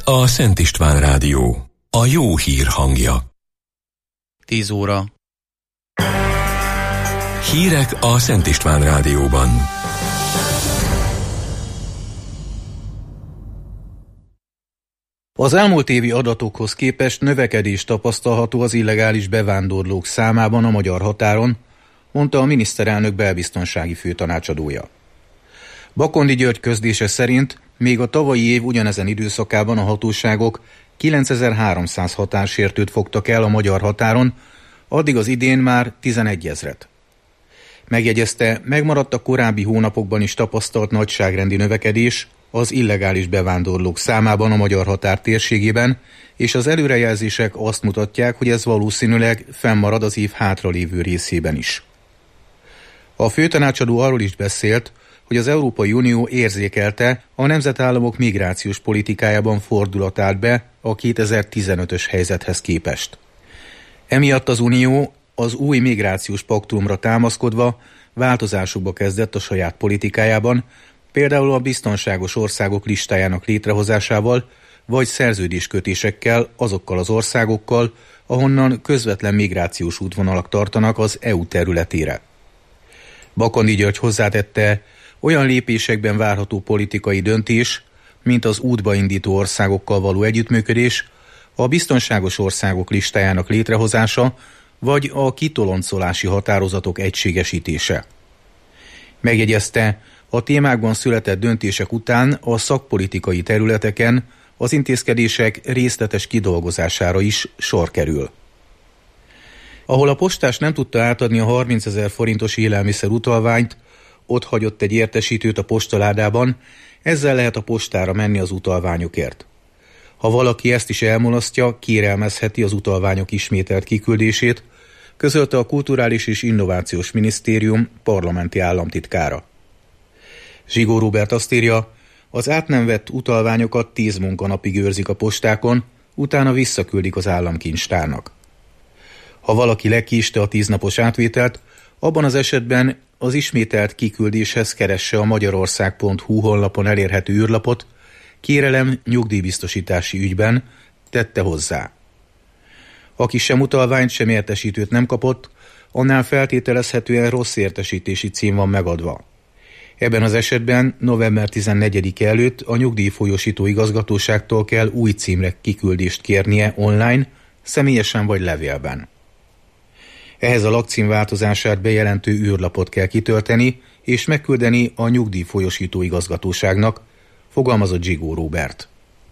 a Szent István Rádió, a jó hír hangja. 10 óra. Hírek a Szent István Rádióban. Az elmúlt évi adatokhoz képest növekedés tapasztalható az illegális bevándorlók számában a magyar határon, mondta a miniszterelnök belbiztonsági főtanácsadója. Bakondi György közlése szerint még a tavalyi év ugyanezen időszakában a hatóságok 9300 határsértőt fogtak el a magyar határon, addig az idén már 11 000. Megjegyezte, megmaradt a korábbi hónapokban is tapasztalt nagyságrendi növekedés az illegális bevándorlók számában a magyar határ térségében, és az előrejelzések azt mutatják, hogy ez valószínűleg fennmarad az év hátralévő részében is. A főtanácsadó arról is beszélt, hogy az Európai Unió érzékelte, a nemzetállamok migrációs politikájában fordulat állt be a 2015-ös helyzethez képest. Emiatt az Unió az új migrációs paktumra támaszkodva változásokba kezdett a saját politikájában, például a biztonságos országok listájának létrehozásával, vagy szerződéskötésekkel azokkal az országokkal, ahonnan közvetlen migrációs útvonalak tartanak az EU területére. Bakondi György hozzátette, olyan lépésekben várható politikai döntés, mint az útba indító országokkal való együttműködés, a biztonságos országok listájának létrehozása, vagy a kitoloncolási határozatok egységesítése. Megjegyezte, a témákban született döntések után a szakpolitikai területeken az intézkedések részletes kidolgozására is sor kerül. Ahol a postás nem tudta átadni a 30 000 forintos élelmiszer utalványt, ott hagyott egy értesítőt a postaládában, ezzel lehet a postára menni az utalványokért. Ha valaki ezt is elmulasztja, kérelmezheti az utalványok ismételt kiküldését, közölte a Kulturális és Innovációs Minisztérium parlamenti államtitkára. Zsigó Róbert azt írja, az át nem vett utalványokat 10 munkanapig őrzik a postákon, utána visszaküldik az államkincstárnak. Ha valaki lekiste a 10 napos átvételt, abban az esetben az ismételt kiküldéshez keresse a magyarország.hu honlapon elérhető űrlapot, kérelem nyugdíjbiztosítási ügyben, tette hozzá. Aki sem utalványt, sem értesítőt nem kapott, annál feltételezhetően rossz értesítési cím van megadva. Ebben az esetben november 14-e előtt a nyugdíjfolyósító igazgatóságtól kell új címre kiküldést kérnie online, személyesen vagy levélben. Ehhez a lakcím változását bejelentő űrlapot kell kitölteni és megküldeni a nyugdíjfolyósító igazgatóságnak, fogalmazott Zsigó Róbert.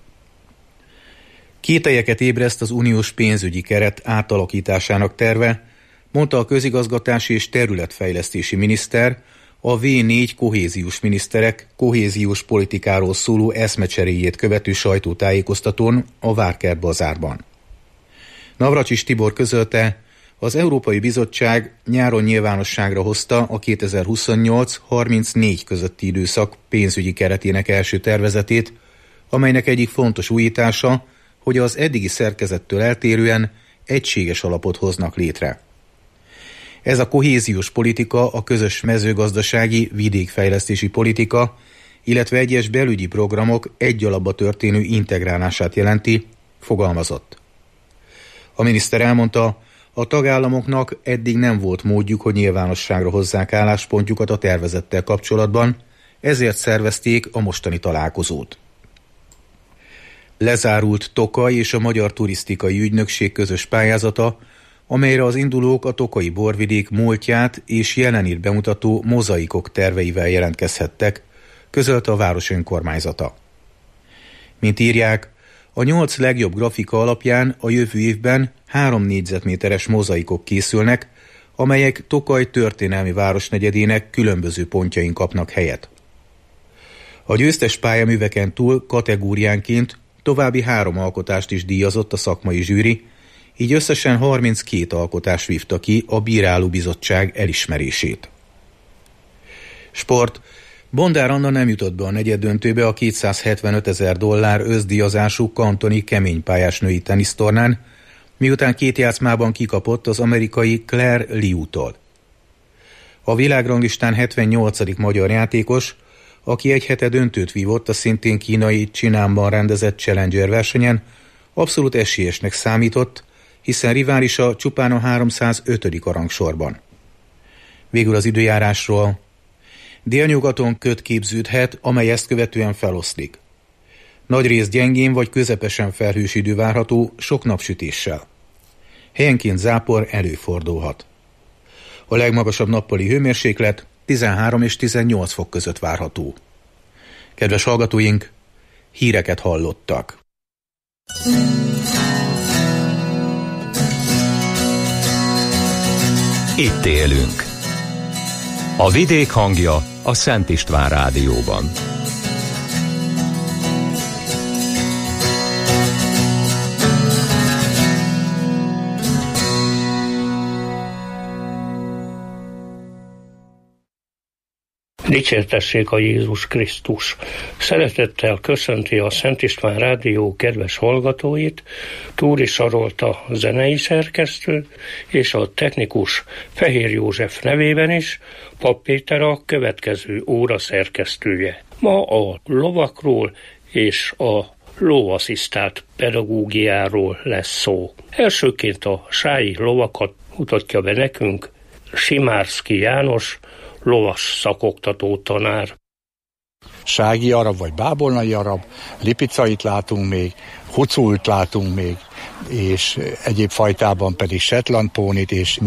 Kételyeket ébreszt az uniós pénzügyi keret átalakításának terve, mondta a közigazgatási és területfejlesztési miniszter, a V4 kohéziós miniszterek kohéziós politikáról szóló eszmecseréjét követő sajtótájékoztatón a Várkert bazárban. Navracsics Tibor közölte, az Európai Bizottság nyáron nyilvánosságra hozta a 2028-34 közötti időszak pénzügyi keretének első tervezetét, amelynek egyik fontos újítása, hogy az eddigi szerkezettől eltérően egységes alapot hoznak létre. Ez a kohéziós politika a közös mezőgazdasági vidékfejlesztési politika, illetve egyes belügyi programok egy alapba történő integrálását jelenti, fogalmazott. A miniszter elmondta, a tagállamoknak eddig nem volt módjuk, hogy nyilvánosságra hozzák álláspontjukat a tervezettel kapcsolatban, ezért szervezték a mostani találkozót. Lezárult Tokaj és a Magyar Turisztikai Ügynökség közös pályázata, amelyre az indulók a tokaji borvidék múltját és jelenét bemutató mozaikok terveivel jelentkezhettek, közölte a város önkormányzata. Mint írják, a 8 legjobb grafika alapján a jövő évben 3 négyzetméteres mozaikok készülnek, amelyek Tokaj történelmi városnegyedének különböző pontjain kapnak helyet. A győztes pályaműveken túl kategóriánként további 3 alkotást is díjazott a szakmai zsűri, így összesen 32 alkotás vívta ki a bírálóbizottság elismerését. Sport. Bondár Anna nem jutott be a negyeddöntőbe a $275 000 összdíjazású kantoni keménypályás női tenisztornán, miután 2 játszmában kikapott az amerikai Claire Liu-tól. A világranglistán 78. magyar játékos, aki egy hete döntőt vívott a szintén kínai Csinánban rendezett Challenger versenyen, abszolút esélyesnek számított, hiszen riválisa csupán a 305. a rangsorban. Végül az időjárásról. Délnyugaton köd képződhet, amely ezt követően feloszlik. Nagyrészt gyengén vagy közepesen felhős idő várható, sok napsütéssel. Helyenként zápor előfordulhat. A legmagasabb nappali hőmérséklet 13 és 18 fok között várható. Kedves hallgatóink, híreket hallottak. Itt élünk. A vidék hangja a Szent István Rádióban. Dicsértessék a Jézus Krisztus! Szeretettel köszönti a Szent István Rádió kedves hallgatóit, Túri Sarolta zenei szerkesztő, és a technikus Fehér József nevében is Pap Péter a következő óra szerkesztője. Ma a lovakról és a lóasszisztált pedagógiáról lesz szó. Elsőként a sályi lovakat mutatja be nekünk Simárszky János, lovas szakoktató tanár. Sági arab vagy bábolnai arab, lipicait látunk még, hucult látunk még, és egyéb fajtában pedig shetland pónit és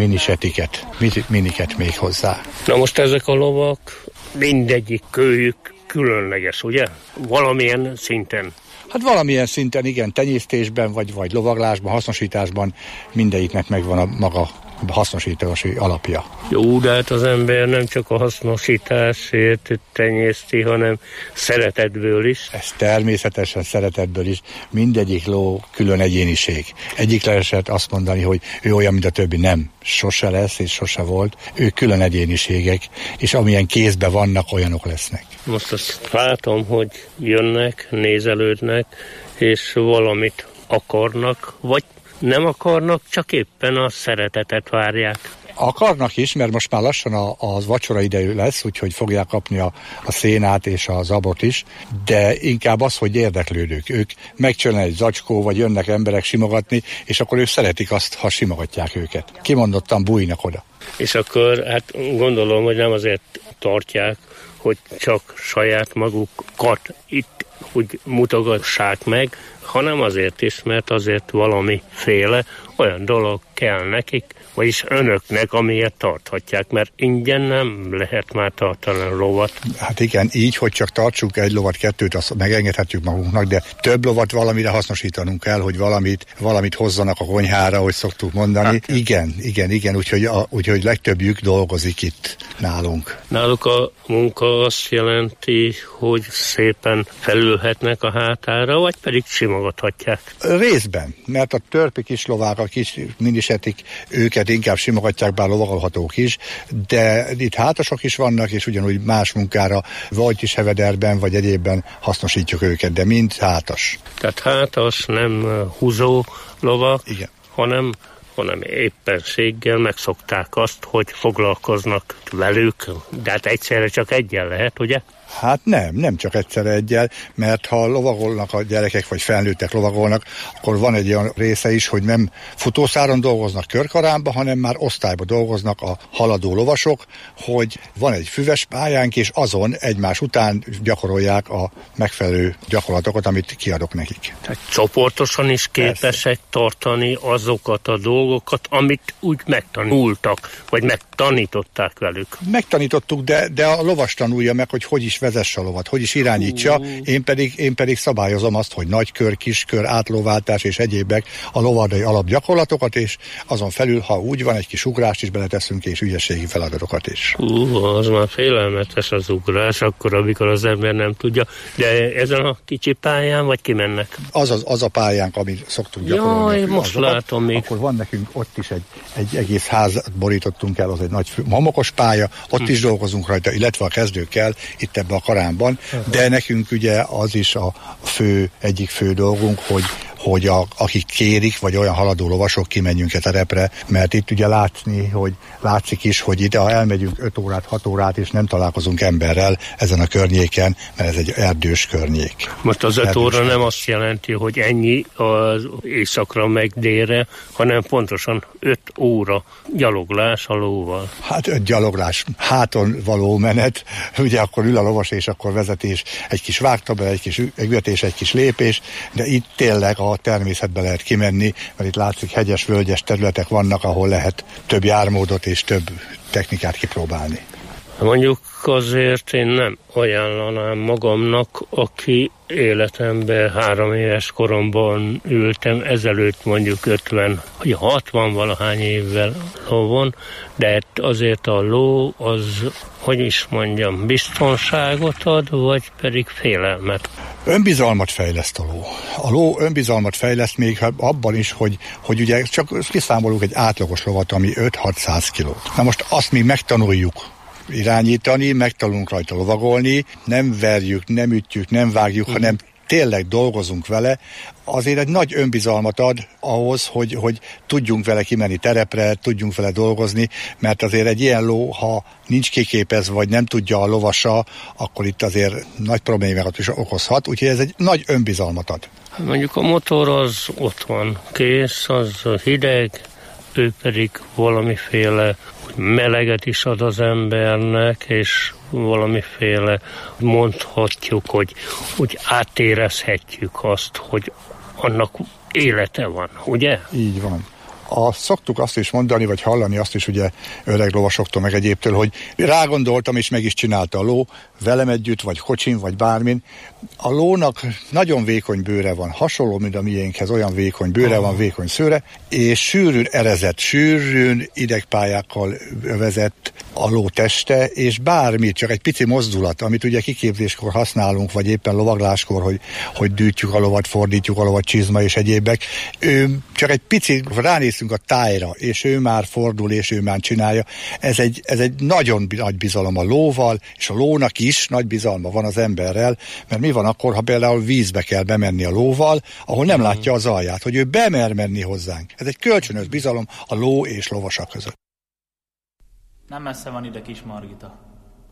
miniket még hozzá. Na most ezek a lovak, mindegyik kőjük különleges, ugye? Valamilyen szinten. Hát valamilyen szinten igen, tenyésztésben vagy lovaglásban, hasznosításban mindegyiknek megvan a maga hasznosítási alapja. Jó, de hát az ember nem csak a hasznosításért tenyészti, hanem szeretetből is. Ez természetesen szeretetből is. Mindegyik ló külön egyéniség. Egyik lehetett azt mondani, hogy ő olyan, mint a többi. Nem. Sose lesz és sose volt. Ők külön egyéniségek, és amilyen kézben vannak, olyanok lesznek. Most azt látom, hogy jönnek, nézelődnek, és valamit akarnak, vagy nem akarnak, csak éppen a szeretetet várják. Akarnak is, mert most már lassan az vacsora idejű lesz, úgyhogy fogják kapni a szénát és a zabot is, de inkább az, hogy érdeklődők. Ők megcsörlen egy zacskó, vagy jönnek emberek simogatni, és akkor ők szeretik azt, ha simogatják őket. Kimondottan bújnak oda. És akkor hát gondolom, hogy nem azért tartják, hogy csak saját magukat itt úgy mutogassák meg, hanem azért is, mert azért valamiféle olyan dolog kell nekik, vagyis önöknek, amiért tarthatják, mert ingyen nem lehet már tartani a lovat. Hát igen, így, hogy csak tartsunk egy lovat, kettőt, azt megengedhetjük magunknak, de több lovat valamire hasznosítanunk kell, hogy valamit hozzanak a konyhára, hogy szoktuk mondani. Hát, igen, úgyhogy legtöbbjük dolgozik itt nálunk. Náluk a munka azt jelenti, hogy szépen felülhetnek a hátára, vagy pedig simogathatják? Részben, mert a törpi kis lovák, a kis minisetik, őket inkább simogatják, bár lovagolhatók is, de itt hátasok is vannak, és ugyanúgy más munkára, vagy is hevederben, vagy egyébben hasznosítjuk őket, de mind hátas. Tehát hátas, nem húzó lovak, igen, hanem éppenséggel megszokták azt, hogy foglalkoznak velük, de hát egyszerre csak egyen lehet, ugye? Hát nem csak egyszerre egyel, mert ha lovagolnak a gyerekek, vagy felnőttek lovagolnak, akkor van egy olyan része is, hogy nem futószáron dolgoznak körkaránba, hanem már osztályba dolgoznak a haladó lovasok, hogy van egy füves pályánk, és azon egymás után gyakorolják a megfelelő gyakorlatokat, amit kiadok nekik. Tehát csoportosan is képesek tartani azokat a dolgokat, amit úgy megtanultak, vagy megtanították velük. Megtanítottuk, de a lovas tanulja meg, hogy is vezesse a lovat, hogy is irányítsa, én pedig szabályozom azt, hogy nagykör, kiskör, átlováltás és egyébek a lovardai alapgyakorlatokat, és azon felül, ha úgy van, egy kis ugrást is beleteszünk, és ügyességi feladatokat is. Az már félelmetes az ugrás, akkor, amikor az ember nem tudja, de ezen a kicsi pályán, vagy kimennek? Az a pályánk, amit szoktunk gyakorolni. Jaj, most látom még. Akkor van nekünk ott is egy egész házat borítottunk el, az egy nagy homokos pálya, ott is dolgozunk rajta, illetve a kezdőkkel itt ebben a karánban, de nekünk ugye az is egyik fő dolgunk, hogy akik kérik, vagy olyan haladó lovasok, kimenjünk a terepre, mert itt ugye látszik is, hogy ide, ha elmegyünk 5 órát, 6 órát, és nem találkozunk emberrel ezen a környéken, mert ez egy erdős környék. Most az 5 óra nem azt jelenti, hogy ennyi az északra meg délre, hanem pontosan 5 óra gyaloglás a lóval. Hát 5 gyaloglás, háton való menet, ugye akkor ül a lovas, és akkor vezetés, egy kis vágtabel, egy kis ügetés, egy kis lépés, de itt tényleg a természetbe lehet kimenni, mert itt látszik hegyes, völgyes területek vannak, ahol lehet több jármódot és több technikát kipróbálni. Mondjuk azért én nem ajánlanám magamnak, aki életemben 3 éves koromban ültem, ezelőtt mondjuk 50, vagy 60 valahány évvel lovon, de azért a ló az, hogy is mondjam, biztonságot ad, vagy pedig félelmet? Önbizalmat fejleszt a ló. A ló önbizalmat fejleszt még abban is, hogy ugye csak kiszámolunk egy átlagos lovat, ami 5-600 kilót. Na most azt mi megtanuljuk irányítani, megtanulunk rajta lovagolni, nem verjük, nem ütjük, nem vágjuk, hanem tényleg dolgozunk vele, azért egy nagy önbizalmat ad ahhoz, hogy tudjunk vele kimenni terepre, tudjunk vele dolgozni, mert azért egy ilyen ló, ha nincs kiképezve, vagy nem tudja a lovasa, akkor itt azért nagy problémákat is okozhat, úgyhogy ez egy nagy önbizalmat ad. Mondjuk a motor az ott van, kész, az hideg, ő pedig valamiféle meleget is ad az embernek, és valamiféle, mondhatjuk, hogy úgy átérezhetjük azt, hogy annak élete van, ugye? Így van. Szoktuk azt is mondani, vagy hallani azt is ugye öreg lovasoktól, meg egyébtől, hogy rágondoltam, és meg is csinálta a ló, velem együtt, vagy kocsin, vagy bármin. A lónak nagyon vékony bőre van, hasonló, mint a miénkhez, olyan vékony bőre van, vékony szőre, és sűrűn erezett, sűrűn idegpályákkal övezett a ló teste, és bármit, csak egy pici mozdulat, amit ugye kiképzéskor használunk, vagy éppen lovagláskor, hogy dűtjük a lovat, fordítjuk a lovat, csizma és egyébek, ő csak egy pici, ránézünk a tájra, és ő már fordul, és ő már csinálja. Ez egy nagyon nagy bizalom a lóval, és a lónak is nagy bizalma van az emberrel, mert mi van akkor, ha például vízbe kell bemenni a lóval, ahol nem látja az alját, hogy ő bemer menni hozzánk. Ez egy kölcsönös bizalom a ló és lovasa között. Nem messze van ide Kis Margita.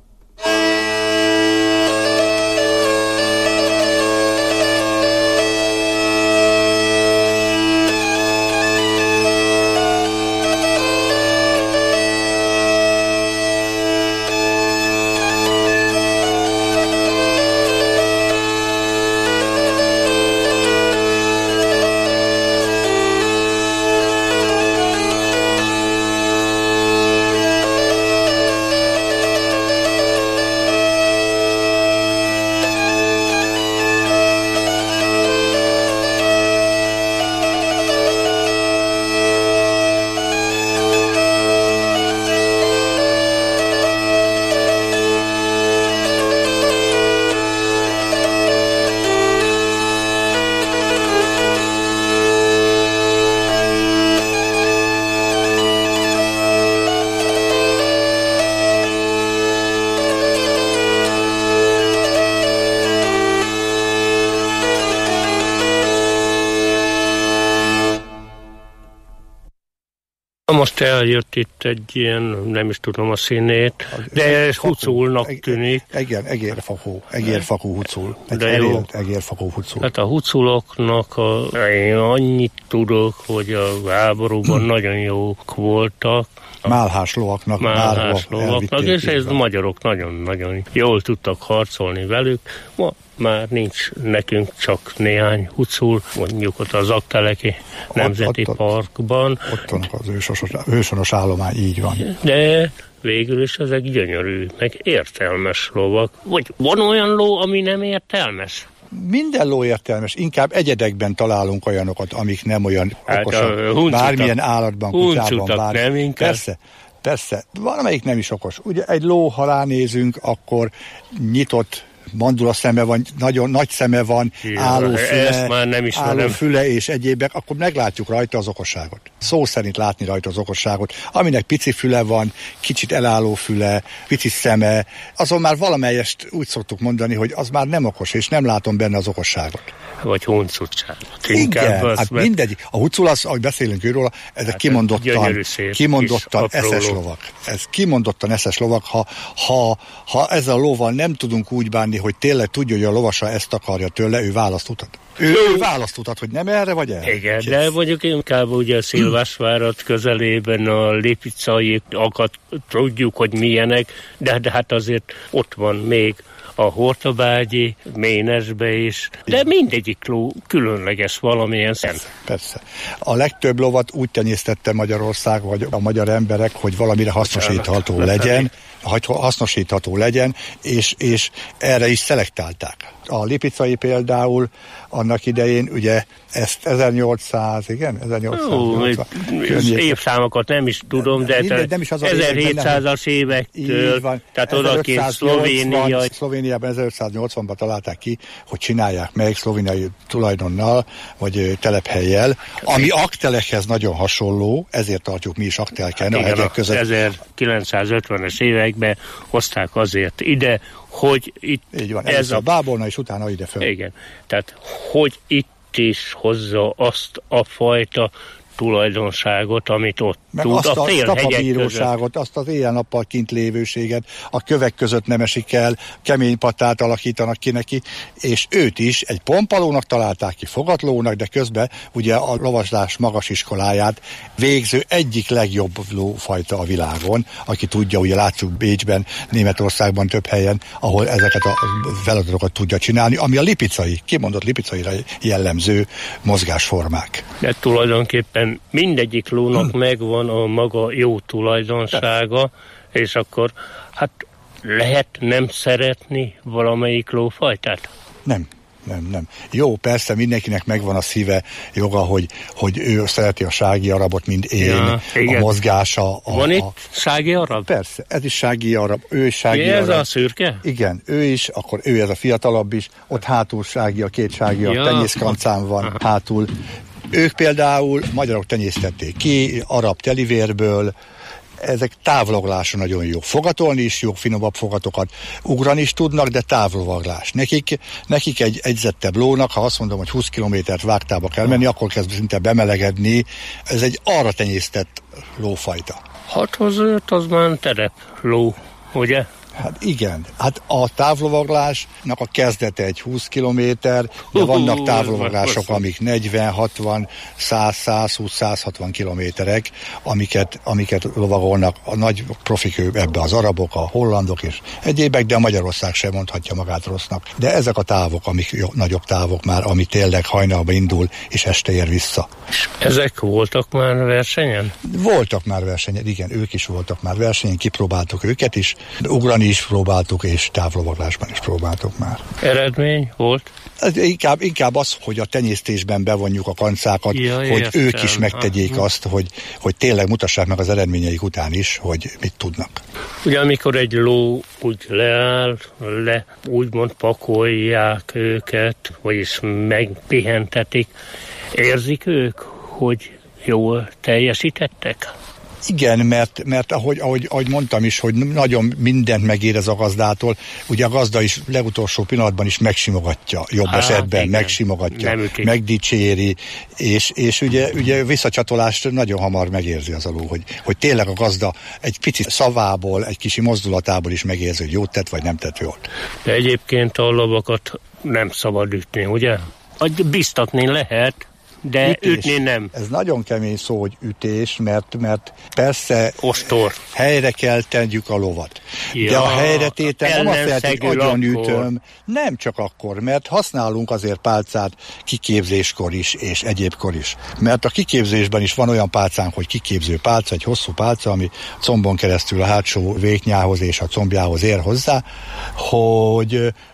Most eljött itt egy ilyen, nem is tudom a színét, de huculnak tűnik. Igen, egérfakú hucul. Egérfakú hucul. Hát a huculoknak én annyit tudok, hogy a háborúban nagyon jók voltak. Málhás lovaknak, és ez a magyarok nagyon-nagyon jól tudtak harcolni velük. Ma már nincs nekünk csak néhány hucul, mondjuk ott az Akteleki Nemzeti Parkban. Ott van az ősonos állomány, így van. De végül is ezek gyönyörű, meg értelmes lovak. Vagy van olyan ló, ami nem értelmes? Minden ló értelmes, inkább egyedekben találunk olyanokat, amik nem olyan okosak. Bármilyen állatban, kutyában, bármilyen. Persze, valamelyik nem is okos. Ugye egy ló, ha ránézünk, akkor nyitott mandula szeme van, nagyon nagy szeme van, álló füle és egyébek, akkor meglátjuk rajta az okosságot. Szó szerint látni rajta az okosságot. Aminek pici füle van, kicsit elálló füle, pici szeme, azon már valamelyest úgy szoktuk mondani, hogy az már nem okos, és nem látom benne az okosságot. Vagy huncutságot. Igen, hát mindegy. A huncul az, ahogy beszélünk őről, ezek kimondottan eszes lovak. Ez kimondottan eszes lovak. Ha ezzel a lóval nem tudunk úgy bánni, hogy tényleg tudja, hogy a lovasa ezt akarja tőle, ő választ utat. Ő választ utat, hogy nem erre vagy erre. Igen, de mondjuk inkább ugye a Szilvásvárad közelében a lipicaiakat tudjuk, hogy milyenek, de hát azért ott van még a Hortobágyi, Ménesbe is, de mindegyik ló különleges valamilyen szent. Persze. A legtöbb lovat úgy tenyésztette Magyarország, vagy a magyar emberek, hogy valamire hasznosítható legyen, és erre is szelektálták. A lipicai például annak idején, ugye ezt 1880. Évszámokat nem is tudom, de 1700-as évektől, tehát odakint Szlovéniában 1580-ban találták ki, hogy csinálják meg szlovéniai tulajdonnal, vagy telephellyel, ami aktelekhez nagyon hasonló, ezért tartjuk mi is aktelken a hegyek között. 1950-es években hozták azért ide, hogy itt így van, ez a Bábolna, és utána ide föl. Igen, tehát hogy itt is hozza azt a fajta tulajdonságot, amit ott meg tud azt a tapabíróságot, azt az éjjel-nappal kint lévőséget, a kövek között nem esik el, kemény patát alakítanak ki neki, és őt is egy pompalónak találták ki, fogatlónak, de közben ugye a lovaslás magas iskoláját végző egyik legjobb lófajta a világon, aki tudja, ugye látszuk Bécsben, Németországban több helyen, ahol ezeket a feladatokat tudja csinálni, ami a kimondott lipicaira jellemző mozgásformák. De tulajdonképpen mindegyik lónak megvan a maga jó tulajdonsága, és akkor hát lehet nem szeretni valamelyik lófajtát? Nem. Jó, persze mindenkinek megvan a szíve joga, hogy ő szereti a sági arabot, mint én, a mozgása. Van itt sági arab? Persze, ez is sági arab, ő is sági arab. Ez a szürke? Igen, ő is, akkor ő ez a fiatalabb is, ott hátul sági, a két sági, a tenyészkancán van hátul. Ők például magyarok tenyésztették ki, arab telivérből, ezek távloglásra nagyon jó. Fogatolni is jó, finomabb fogatokat, ugrani is tudnak, de távloglás. Nekik egy egyzettebb lónak, ha azt mondom, hogy 20 kilométert vágtába kell menni, akkor kezd szinte bemelegedni. Ez egy arra tenyésztett lófajta. 6-hoz az már terepló, ugye? Hát igen, hát a távlovaglásnak a kezdete egy 20 kilométer, de vannak távlovaglások, amik 40, 60, 100, 120, 160 kilométerek, amiket lovagolnak a nagy profik, ebbe az arabok, a hollandok és egyébek, de a Magyarország sem mondhatja magát rossznak. De ezek a távok, amik nagyobb távok már, ami tényleg hajnalba indul, és este ér vissza. Ezek voltak már versenyen? Voltak már versenyen, igen, ők is voltak már versenyen, kipróbáltuk őket is, ugrani is próbáltuk, és távlovaglásban is próbáltuk már. Eredmény volt? Ez inkább az, hogy a tenyésztésben bevonjuk a kancákat, hogy ők is megtegyék azt, hogy tényleg mutassák meg az eredményeik után is, hogy mit tudnak. Ugye amikor egy ló úgy leáll, úgymond pakolják őket, vagyis megpihentetik, érzik ők, hogy jól teljesítettek? Igen, mert ahogy mondtam is, hogy nagyon mindent megérez a gazdától, ugye a gazda is legutolsó pillanatban is megsimogatja, jobb esetben igen, megsimogatja, megdicséri, és ugye visszacsatolást nagyon hamar megérzi az a ló, hogy tényleg a gazda egy pici szavából, egy kicsi mozdulatából is megérzi, hogy jót tett, vagy nem tett jót. De egyébként a lovakat nem szabad ütni, ugye? Biztatni lehet, de ütés. Ütni nem. Ez nagyon kemény szó, hogy ütés, mert persze ostor. Helyre kell tegyük a lovat. Ja, de a helyretétel nem azt jelenti, hogy agyonütöm. Nem csak akkor, mert használunk azért pálcát kiképzéskor is, és egyébkor is. Mert a kiképzésben is van olyan pálcánk, hogy kiképző pálca, egy hosszú pálca, ami combon keresztül a hátsó véknyához és a combjához ér hozzá, hogy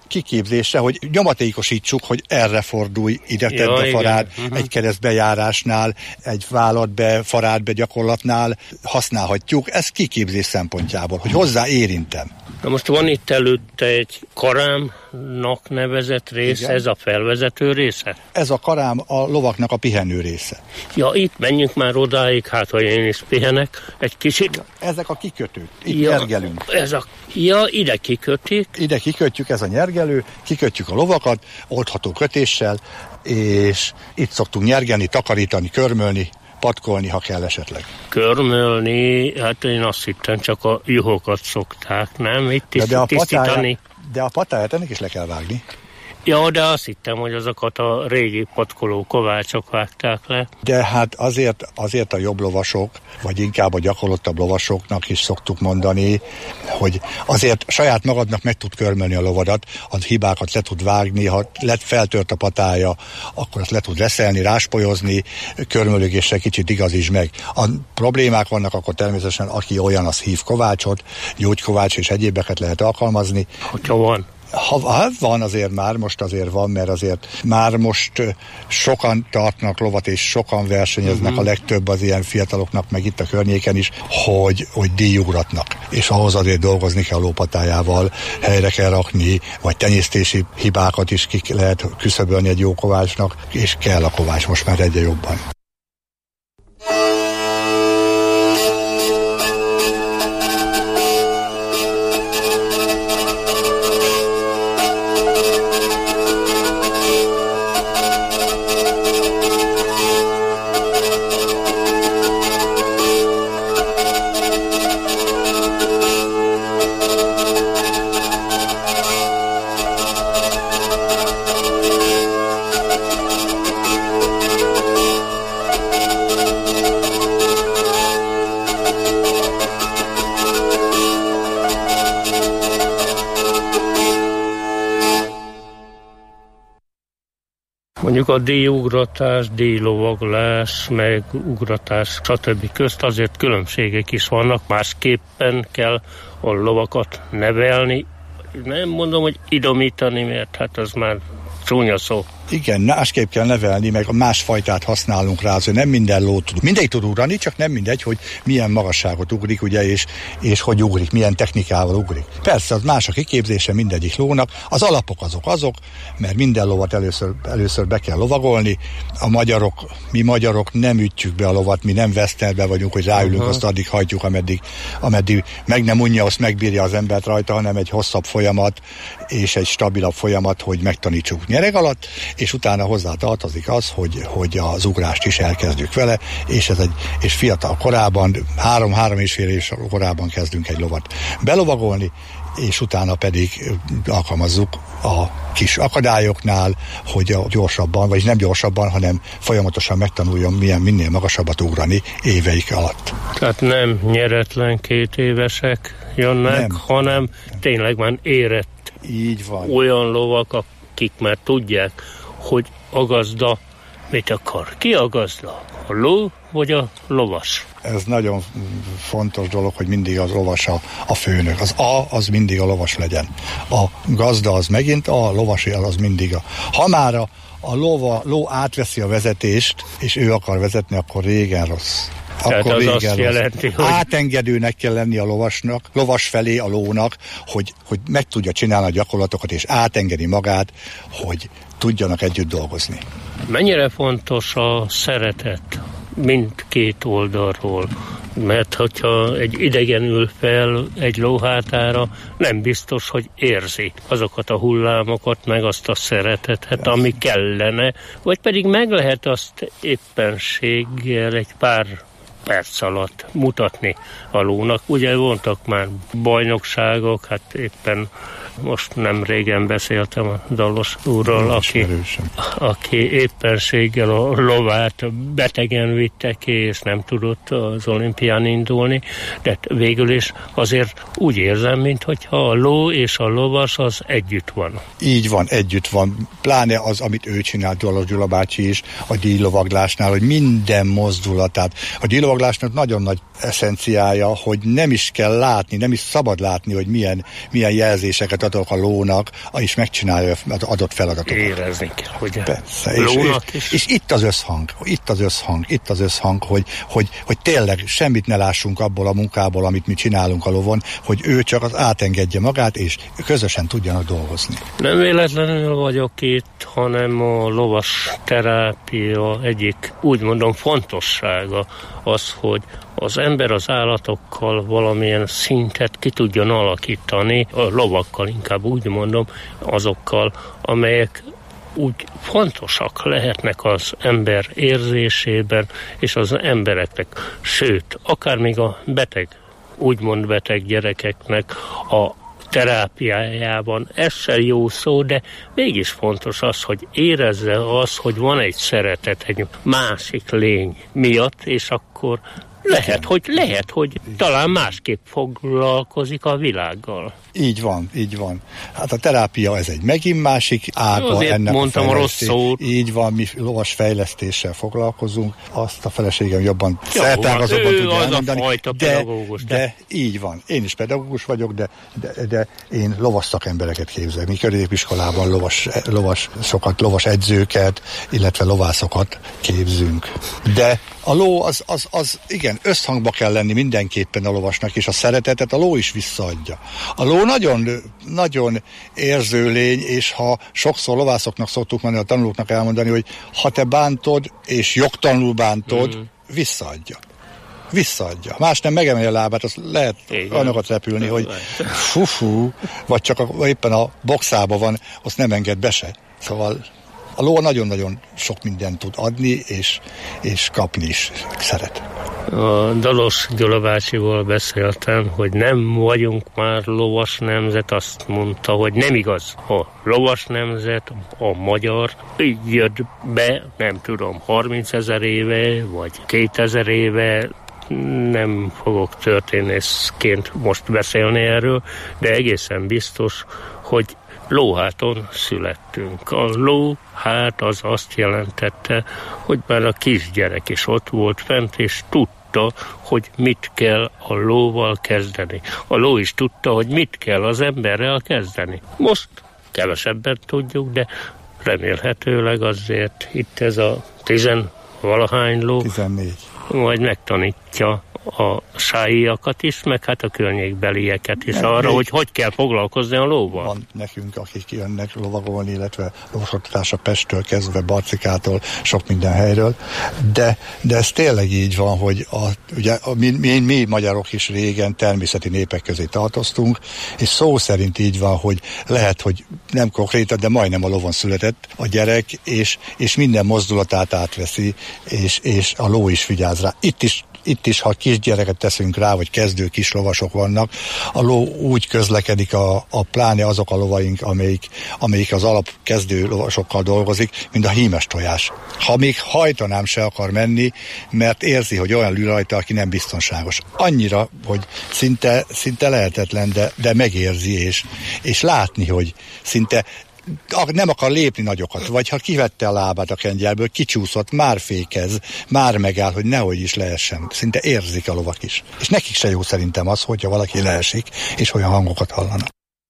kiképzésre, hogy nyomatékosítsuk, hogy erre fordulj, ide tedd a farád, egy keresztbejárásnál, egy vállalatbe, farádbe gyakorlatnál használhatjuk. Ez kiképzés szempontjából, hogy hozzá érintem. Na most van itt előtte egy karámnak nevezett rész, igen. Ez a felvezető része? Ez a karám a lovaknak a pihenő része. Ja, itt menjünk már odáig, hát ha én is pihenek egy kicsit. Ezek a kikötők, itt nyergelünk. Ide kikötik. Ide kikötjük, ez a nyergelő, kikötjük a lovakat, oldható kötéssel, és itt szoktunk nyergelni, takarítani, körmölni, patkolni, ha kell esetleg. Körmölni, hát én azt hittem, csak a juhokat szokták, nem? Itt is tisztítani. De a patáját ennek is le kell vágni. Ja, de azt hittem, hogy azokat a régi patkoló kovácsok vágták le. De hát azért a jobb lovasok, vagy inkább a gyakorlottabb lovasoknak is szoktuk mondani, hogy azért saját magadnak meg tud körmölni a lovadat, a hibákat le tud vágni, ha feltört a patája, akkor azt le tud reszelni, ráspolyozni, körmölőgéssel kicsit igazítsd meg. A problémák vannak, akkor természetesen aki olyan, az hív kovácsot, gyógykovács és egyébeket lehet alkalmazni. Hogyha van. Ha van azért már, most azért van, mert azért már most sokan tartnak lovat, és sokan versenyeznek, a legtöbb az ilyen fiataloknak, meg itt a környéken is, hogy díjugratnak. És ahhoz azért dolgozni kell a lópatájával, helyre kell rakni, vagy tenyésztési hibákat is ki lehet küszöbölni egy jó kovácsnak, és kell a kovács most már egyre jobban. Mondjuk a díjugratás, díjlovaglás, meg ugratás, stb. Közt azért különbségek is vannak, másképpen kell a lovakat nevelni. Nem mondom, hogy idomítani, mert hát az már csúnya szó. Igen, másképp kell nevelni, meg más fajtát használunk rá, azért nem minden ló tud. Mindegy tud ugrani, csak nem mindegy, hogy milyen magasságot ugrik, ugye, és hogy ugrik, milyen technikával ugrik. Persze, az más a kiképzése mindegyik lónak, az alapok azok, mert minden lovat először be kell lovagolni. Mi magyarok nem ütjük be a lovat, mi nem westernbe vagyunk, hogy ráülünk, azt addig hajtjuk, ameddig meg nem unja, azt megbírja az embert rajta, hanem egy hosszabb folyamat, és egy stabilabb folyamat, hogy megtanítsuk nyereg alatt, és utána hozzá tartozik az, hogy az ugrást is elkezdjük vele, és fiatal korában, 3 és fél éves korában kezdünk egy lovat belovagolni, és utána pedig alkalmazzuk a kis akadályoknál, hogy a gyorsabban, vagy nem gyorsabban, hanem folyamatosan megtanuljon minél magasabbat ugrani éveik alatt. Tehát nem nyeretlen 2 évesek jönnek, hanem tényleg már érett. Így van. Olyan lovak, akik már tudják, hogy a gazda mit akar. Ki a gazda? A ló vagy a lovas? Ez nagyon fontos dolog, hogy mindig az lovas a főnök. Az az mindig a lovas legyen. A gazda az megint a lovas az mindig a. Ha már a ló átveszi a vezetést, és ő akar vezetni, akkor régen rossz. Tehát az azt jelenti, hogy átengedőnek kell lenni a lovas felé a lónak, hogy meg tudja csinálni a gyakorlatokat, és átengedi magát, hogy tudjanak együtt dolgozni. Mennyire fontos a szeretet mindkét oldalról? Mert hogyha egy idegen ül fel egy ló hátára, nem biztos, hogy érzi azokat a hullámokat, meg azt a szeretetet, ami kellene, vagy pedig meg lehet azt éppenséggel egy pár perc alatt mutatni a lónak. Ugye voltak már bajnokságok, hát éppen most nem régen beszéltem a Dallos úrról, aki éppenséggel a lovát betegen vitte ki, és nem tudott az olimpián indulni, de végül is azért úgy érzem, minthogyha a ló és a lovas az együtt van. Így van, együtt van. Pláne az, amit ő csinált, Dallos Gyula bácsi is, a díjlovaglásnál, hogy minden mozdulatát. A díjlovaglás lovaglásnak nagyon nagy eszenciája, hogy nem is kell látni, nem is szabad látni, hogy milyen jelzéseket adok a lónak, és megcsinálja az adott feladatokat. Érezni kell, hogy persze. És itt az összhang, hogy tényleg semmit ne lássunk abból a munkából, amit mi csinálunk a lovon, hogy ő csak az átengedje magát, és közösen tudjanak dolgozni. Nem véletlenül vagyok itt, hanem a lovas terápia egyik, úgy mondom, fontossága az, hogy az ember az állatokkal valamilyen szintet ki tudjon alakítani, a lovakkal inkább úgy mondom, azokkal, amelyek úgy fontosak lehetnek az ember érzésében és az embereknek. Sőt, akár még a úgymond beteg gyerekeknek a terápiájában. Ez se jó szó, de mégis fontos az, hogy érezze az, hogy van egy szeretet egy másik lény miatt, és akkor lehet, hogy talán másképp foglalkozik a világgal. Így van. Hát a terápia ez egy megint másik ága ennek mondtam a rossz szót. Így van, mi lovas fejlesztéssel foglalkozunk. Azt a feleségem jobban szertágazóban tudja elmondani. De így van. Én is pedagógus vagyok, de én lovas szakembereket képzelek. Mi középiskolában lovas edzőket, illetve lovászokat képzünk. De a ló az igen, összhangba kell lenni mindenképpen a lovasnak, és a szeretetet a ló is visszaadja. A ló nagyon, nagyon érző lény, és ha sokszor lovászoknak szoktuk mondani, a tanulóknak elmondani, hogy ha te bántod, és jogtalanul bántod, visszaadja. Más nem megemeli a lábát, az lehet annakat repülni, hogy fú, vagy csak éppen a boxában van, azt nem enged be se. Szóval a ló nagyon-nagyon sok mindent tud adni, és kapni is szeret. A Dalos Gyula bácsival beszéltem, hogy nem vagyunk már lovas nemzet, azt mondta, hogy nem igaz. A lovas nemzet, a magyar, így jött be, nem tudom, 30 000 éve, vagy 2000 éve, nem fogok történészként most beszélni erről, de egészen biztos, hogy lóháton születtünk. A lóhát az azt jelentette, hogy már a kisgyerek is ott volt fent, és tudta, hogy mit kell a lóval kezdeni. A ló is tudta, hogy mit kell az emberrel kezdeni. Most kevesebben tudjuk, de remélhetőleg azért itt ez a 10-valahány ló 14. Majd megtanítja a sáiakat is, meg hát a környékbelieket is arra, hogy kell foglalkozni a lóval. Van nekünk, akik jönnek lovagolni, illetve lovasoktatásra Pesttől kezdve, Barcikától, sok minden helyről, de ez tényleg így van, hogy ugye mi magyarok is régen természeti népek közé tartoztunk, és szó szerint így van, hogy lehet, hogy nem konkrétan, de majdnem a lovon született a gyerek, és minden mozdulatát átveszi, és a ló is vigyáz rá. Itt is, ha kisgyereket teszünk rá, vagy kezdő kis lovasok vannak, a ló úgy közlekedik, pláne azok a lovaink, amelyik az alap kezdő lovasokkal dolgozik, mint a hímes tojás. Ha még hajtanám, se akar menni, mert érzi, hogy olyan lül rajta, aki nem biztonságos. Annyira, hogy szinte lehetetlen, de megérzi, és látni, hogy szinte nem akar lépni nagyokat, vagy ha kivette a lábát a kengyelből, kicsúszott, már fékez, már megáll, hogy nehogy is lehessen. Szinte érzik a lovak is. És nekik se jó szerintem az, hogyha valaki leesik, és olyan hangokat hallanak.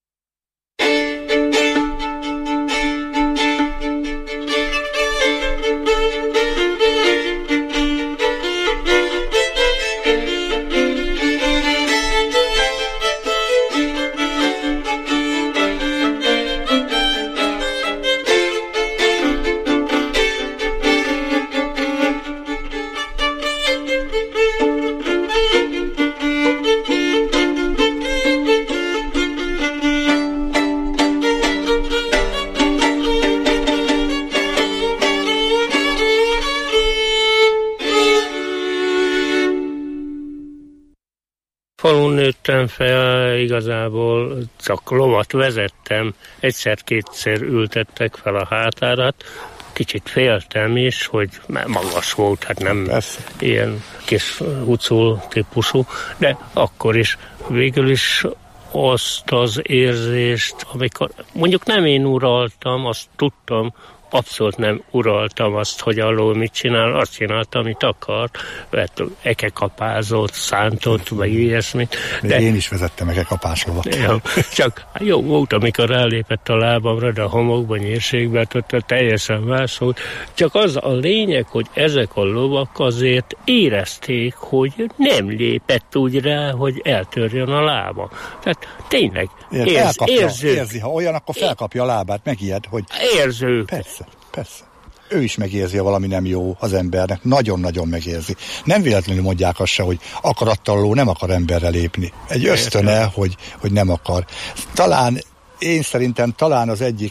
Falun nőttem fel, igazából csak lovat vezettem, egyszer-kétszer ültettek fel a hátárat, kicsit féltem is, hogy magas volt, hát nem ilyen kis hucul típusú, de akkor is végül is azt az érzést, amikor mondjuk nem én uraltam, azt tudtam, abszolút nem uraltam azt, hogy a ló mit csinál, azt csinálta, amit akart, mert ekekapázott, szántott, vagy ilyesmit. De én is vezettem ekekapáslovat. Ja, csak jó volt, amikor rálépett a lábamra, de a homokban, nyírségben, ott teljesen más volt. Csak az a lényeg, hogy ezek a lovak azért érezték, hogy nem lépett úgy rá, hogy eltörjön a lába. Tehát tényleg érzi, ha olyan, akkor felkapja a lábát, megijed, hogy... Érző. Persze. Ő is megérzi, ha valami nem jó az embernek. Nagyon-nagyon megérzi. Nem véletlenül mondják azt se, hogy akarattal ló nem akar emberre lépni. Egy ösztöne, hogy nem akar. Én szerintem talán az egyik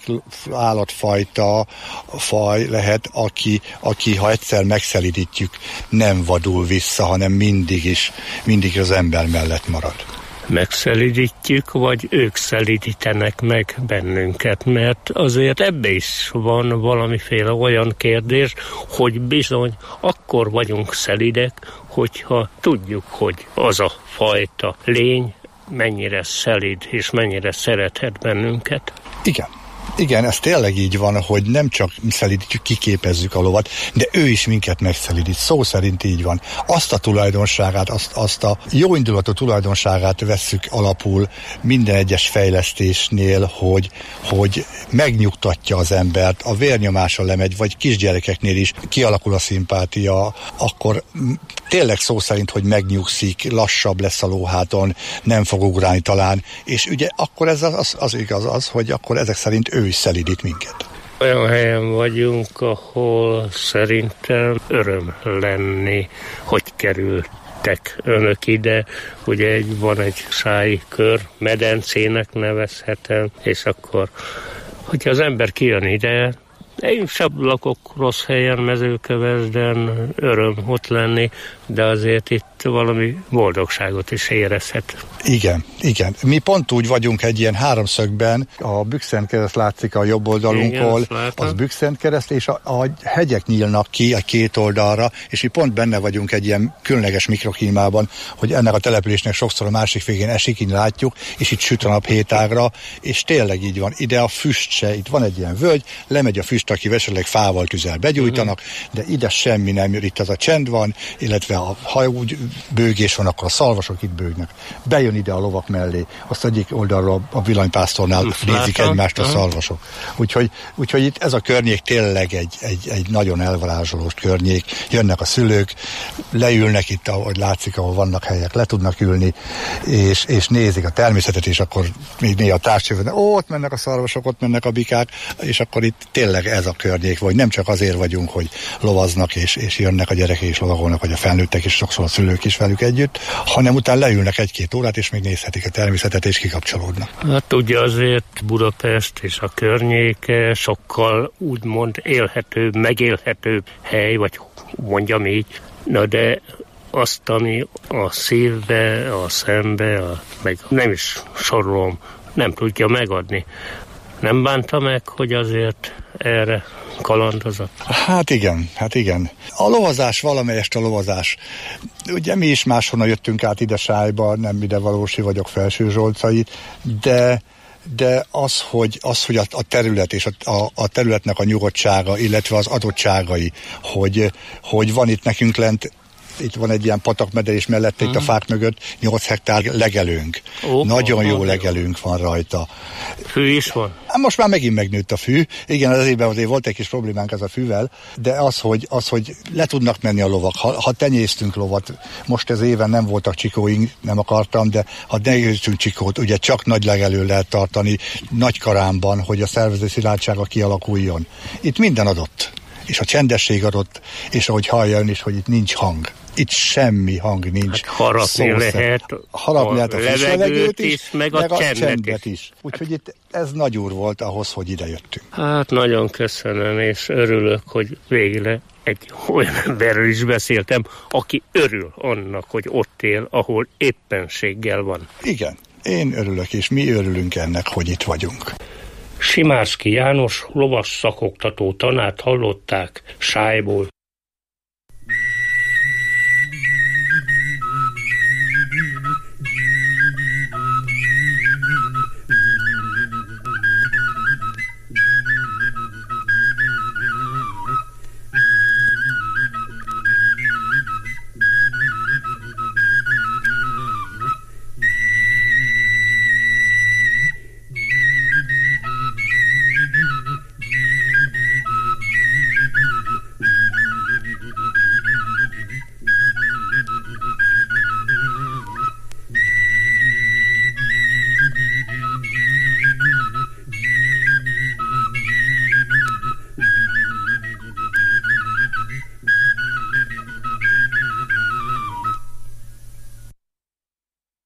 faj lehet, aki ha egyszer megszelidítjük, nem vadul vissza, hanem mindig az ember mellett marad. Megszelidítjük, vagy ők szelidítenek meg bennünket, mert azért ebbe is van valamiféle olyan kérdés, hogy bizony akkor vagyunk szelidek, hogyha tudjuk, hogy az a fajta lény mennyire szelíd és mennyire szerethet bennünket. Igen, ez tényleg így van, hogy nem csak szelidítjük, kiképezzük a lovat, de ő is minket megszelidít. Szó szerint így van. Azt a tulajdonságát, azt a jóindulatú tulajdonságát vesszük alapul minden egyes fejlesztésnél, hogy megnyugtatja az embert, a vérnyomása lemegy, vagy kisgyerekeknél is kialakul a szimpátia, akkor tényleg szó szerint, hogy megnyugszik, lassabb lesz a lóháton, nem fog ugrálni talán, és ugye akkor ez az igaz, hogy akkor ezek szerint ő is szelidít minket. Olyan helyen vagyunk, ahol szerintem öröm lenni, hogy kerültek önök ide. Ugye van egy szájkör, medencének nevezhetem, és akkor, hogyha az ember kijön ide, én sem lakok rossz helyen, Mezőkövesden, öröm ott lenni, de azért itt valami boldogságot is érezhet. Igen. Mi pont úgy vagyunk egy ilyen háromszögben, a Bükszentkereszt látszik a jobb oldalunkon, az Bükszentkereszt, és a hegyek nyílnak ki a két oldalra, és mi pont benne vagyunk egy ilyen különleges mikroklímában, hogy ennek a településnek sokszor a másik végén esik, így látjuk, és itt süt a nap hétágra, és tényleg így van. Ide a füst se, itt van egy ilyen völgy, lemegy a füst, aki esetleg fával tüzel begyújtanak, de ide semmi nem jön, itt az a csend van, illetve ha úgy bőgés van, akkor a szalvasok itt bőgnek. Bejön ide a lovak mellé, azt egyik oldalról a villanypásztornál nézik egymást a szalvasok. Úgyhogy itt ez a környék tényleg egy nagyon elvarázsolós környék. Jönnek a szülők, leülnek itt, ahogy látszik, ahol vannak helyek, le tudnak ülni, és nézik a természetet, és akkor még néha társjövően, ott mennek a szarvasok, ott mennek a bikák, és akkor itt tényleg ez a környék, vagy nem csak azért vagyunk, hogy lovaznak, és jönnek a gyerekek, és lovagolnak, vagy a felnőttek, és sokszor a szülők is velük együtt, hanem utána leülnek egy-két órát, és még nézhetik a természetet, és kikapcsolódnak. Hát ugye azért Budapest és a környéke sokkal úgymond élhetőbb, megélhetőbb hely, vagy mondjam így, na de azt, ami a szívbe, a szembe, meg nem is sorolom, nem tudja megadni. Nem bánta meg, hogy azért erre kalandozott? Hát igen. A lovazás, valamelyest a lovazás. Ugye mi is máshonnan jöttünk át ide Sályba, nem ide valósi vagyok, Felsőzsolcai, de az, hogy a terület és a területnek a nyugodtsága, illetve az adottságai, hogy van itt nekünk lent, itt van egy ilyen patakmedelés mellette, itt a fák mögött 8 hektár legelőnk. Nagyon jó legelőnk van rajta. Fű is van? Hát most már megint megnőtt a fű. Igen, az évben azért volt egy kis problémánk ez a fűvel, de az, hogy le tudnak menni a lovak. Ha tenyésztünk lovat, most ez éven nem voltak csikóink, nem akartam, de ha tenyésztünk csikót, ugye csak nagy legelő lehet tartani, nagy karámban, hogy a szervező szilárdsága kialakuljon. Itt minden adott. És a csendesség adott, és ahogy hallja is, hogy itt nincs hang. Itt semmi hang nincs. Hát harapni lehet a levegőt is, meg a csendet is. Úgyhogy itt ez nagy úr volt ahhoz, hogy ide jöttünk. Hát nagyon köszönöm, és örülök, hogy végre egy olyan emberről is beszéltem, aki örül annak, hogy ott él, ahol éppenséggel van. Igen, én örülök, és mi örülünk ennek, hogy itt vagyunk. Simárszky János lovas szakoktató tanát hallották Sályból.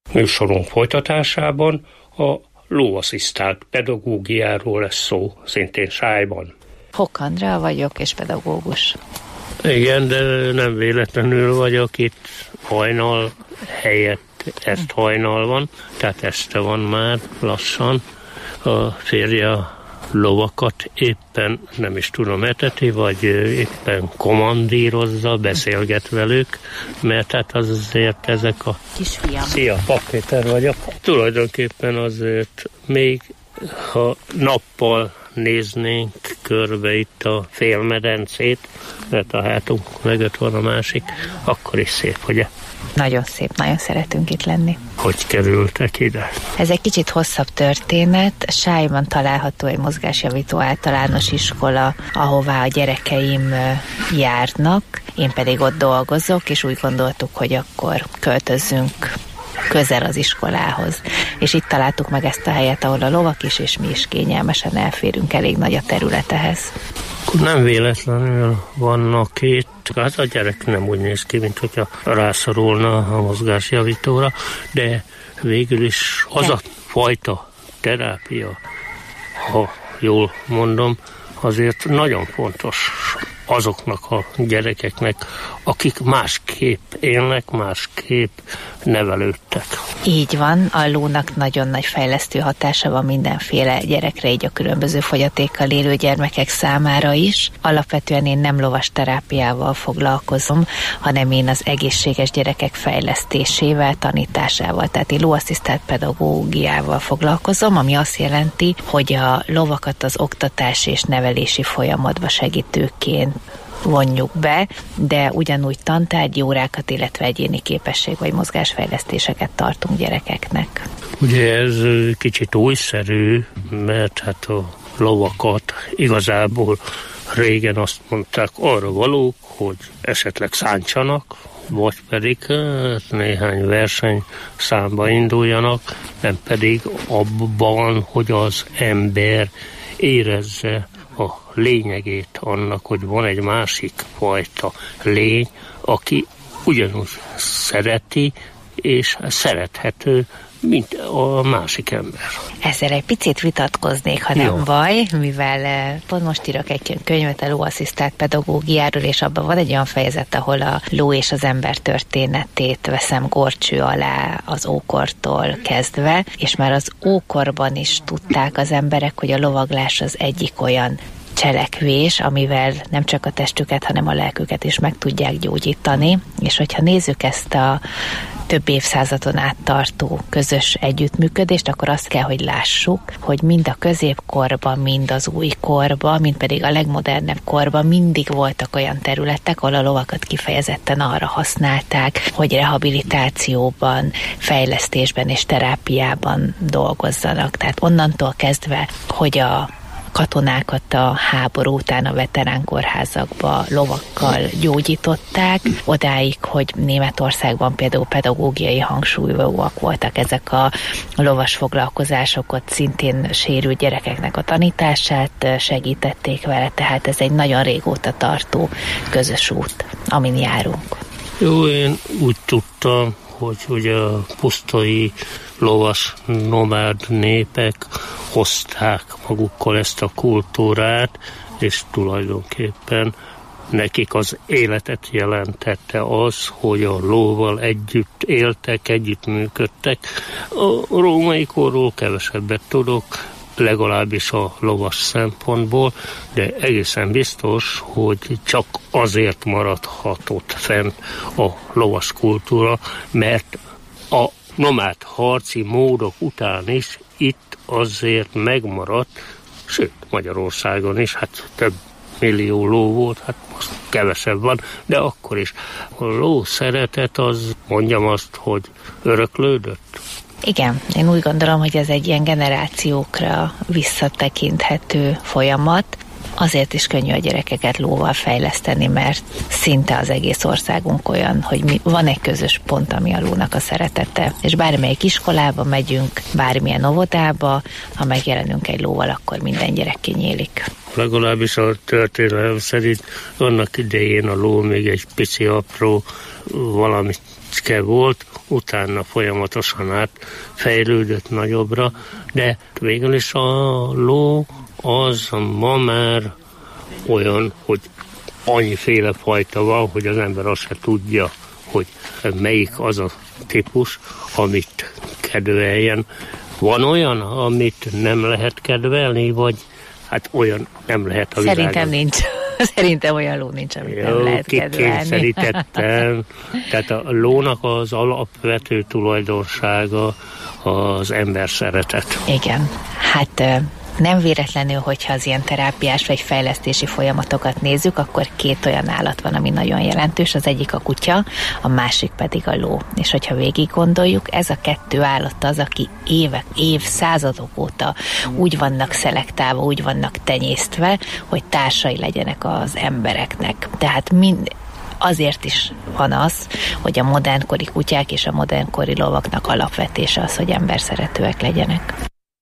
Műsorunk folytatásában a lóasszisztált pedagógiáról lesz szó, szintén Sájban. Hock Andrea vagyok, és pedagógus. Igen, de nem véletlenül vagyok itt hajnal helyett, ezt hajnal van, tehát este van már lassan. A férje lovakat éppen, nem is tudom, eteti, vagy éppen kommandírozza, beszélget velük, mert hát azért ezek a... Kisfiam. Szia, Pap Péter vagyok. Tulajdonképpen azért még, ha nappal néznénk körbe itt a félmedencét, mert a hátunk mögött van a másik, akkor is szép, ugye? Nagyon szép, nagyon szeretünk itt lenni. Hogy kerültek ide? Ez egy kicsit hosszabb történet. Sájban található egy mozgásjavító általános iskola, ahová a gyerekeim járnak, én pedig ott dolgozok, és úgy gondoltuk, hogy akkor költözzünk közel az iskolához. És itt találtuk meg ezt a helyet, ahol a lovak is, és mi is kényelmesen elférünk, elég nagy a terület ehhez. Nem véletlenül vannak itt. Hát a gyerek nem úgy néz ki, mint hogyha rászorulna a mozgásjavítóra, de végül is az a fajta terápia, ha jól mondom, azért nagyon fontos azoknak a gyerekeknek, akik másképp élnek, másképp nevelődtek. Így van, a lónak nagyon nagy fejlesztő hatása van mindenféle gyerekre, így a különböző fogyatékkal élő gyermekek számára is. Alapvetően én nem lovas terápiával foglalkozom, hanem én az egészséges gyerekek fejlesztésével, tanításával, tehát én lóasszisztált pedagógiával foglalkozom, ami azt jelenti, hogy a lovakat az oktatás és nevelési folyamatba segítőként vonjuk be, de ugyanúgy tantárgyi órákat, illetve egyéni képesség vagy mozgásfejlesztéseket tartunk gyerekeknek. Ugye ez kicsit újszerű, mert hát a lovakat igazából régen azt mondták arra valók, hogy esetleg szántsanak, vagy pedig néhány verseny számba induljanak, nem pedig abban, hogy az ember érezze a lényegét annak, hogy van egy másik fajta lény, aki ugyanúgy szereti és szerethető, mint a másik ember. Ezzel egy picit vitatkoznék, ha nem baj, mivel pont most írok egy könyvet a lóasszisztált pedagógiáról, és abban van egy olyan fejezet, ahol a ló és az ember történetét veszem górcső alá az ókortól kezdve, és már az ókorban is tudták az emberek, hogy a lovaglás az egyik olyan cselekvés, amivel nem csak a testüket, hanem a lelküket is meg tudják gyógyítani, és hogyha nézzük ezt a több évszázadon át tartó közös együttműködést, akkor azt kell, hogy lássuk, hogy mind a középkorban, mind az újkorban, mind pedig a legmodernebb korban mindig voltak olyan területek, ahol a lovakat kifejezetten arra használták, hogy rehabilitációban, fejlesztésben és terápiában dolgozzanak. Tehát onnantól kezdve, hogy a katonákat a háború után a veteránkórházakba lovakkal gyógyították, odáig, hogy Németországban például pedagógiai hangsúlyúak voltak ezek a lovas foglalkozások, ott szintén sérült gyerekeknek a tanítását segítették vele, tehát ez egy nagyon régóta tartó közös út, amin járunk. Jó, én úgy tudtam, hogy ugye a pusztai lovas nomád népek hozták magukkal ezt a kultúrát, és tulajdonképpen nekik az életet jelentette az, hogy a lóval együtt éltek, együtt működtek. A római korról kevesebbet tudok, legalábbis a lovas szempontból, de egészen biztos, hogy csak azért maradhatott fent a lovas kultúra, mert a nomád harci módok után is itt azért megmaradt, sőt Magyarországon is, hát több millió ló volt, hát most kevesebb van, de akkor is. A ló szeretet az, mondjam azt, hogy öröklődött. Igen, én úgy gondolom, hogy ez egy ilyen generációkra visszatekinthető folyamat. Azért is könnyű a gyerekeket lóval fejleszteni, mert szinte az egész országunk olyan, hogy van egy közös pont, ami a lónak a szeretete. És bármelyik iskolába megyünk, bármilyen óvodába, ha megjelenünk egy lóval, akkor minden gyerek kinyílik. Legalábbis a történelem szerint annak idején a ló még egy pici apró valami kicske volt, utána folyamatosan átfejlődött nagyobbra, de végül is a ló az ma már olyan, hogy annyiféle fajta van, hogy az ember azt se tudja, hogy melyik az a típus, amit kedveljen. Van olyan, amit nem lehet kedvelni, vagy hát olyan nem lehet a világon? Szerintem nincs. Szerintem olyan ló nincs, amit nem lehet kedvelni. Kikényszerítettem. Tehát a lónak az alapvető tulajdonsága az ember szeretet. Igen. Hát nem véletlenül, hogyha az ilyen terápiás vagy fejlesztési folyamatokat nézzük, akkor 2 olyan állat van, ami nagyon jelentős. Az egyik a kutya, a másik pedig a ló. És hogyha végig gondoljuk, ez a 2 állat az, aki évszázadok óta úgy vannak szelektálva, úgy vannak tenyésztve, hogy társai legyenek az embereknek. Tehát azért is van az, hogy a modernkori kutyák és a modernkori lovaknak alapvetése az, hogy emberszeretőek legyenek.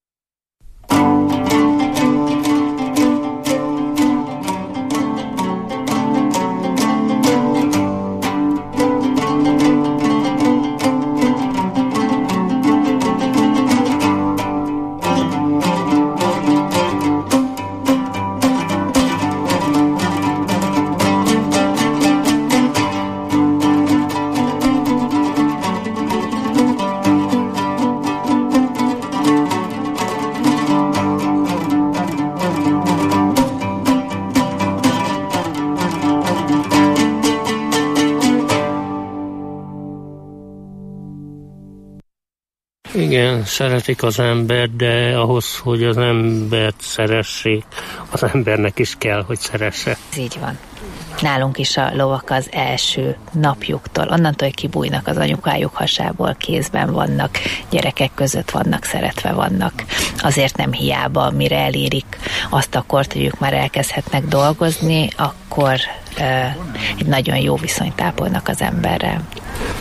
Igen, szeretik az embert, de ahhoz, hogy az embert szeressék, az embernek is kell, hogy szeresse. Ez így van. Nálunk is a lovak az első napjuktól, onnantól, hogy kibújnak az anyukájuk hasából, kézben vannak, gyerekek között vannak, szeretve vannak. Azért nem hiába, mire elérik azt a kort, hogy ők már elkezdhetnek dolgozni, akkor egy nagyon jó viszonyt ápolnak az emberrel.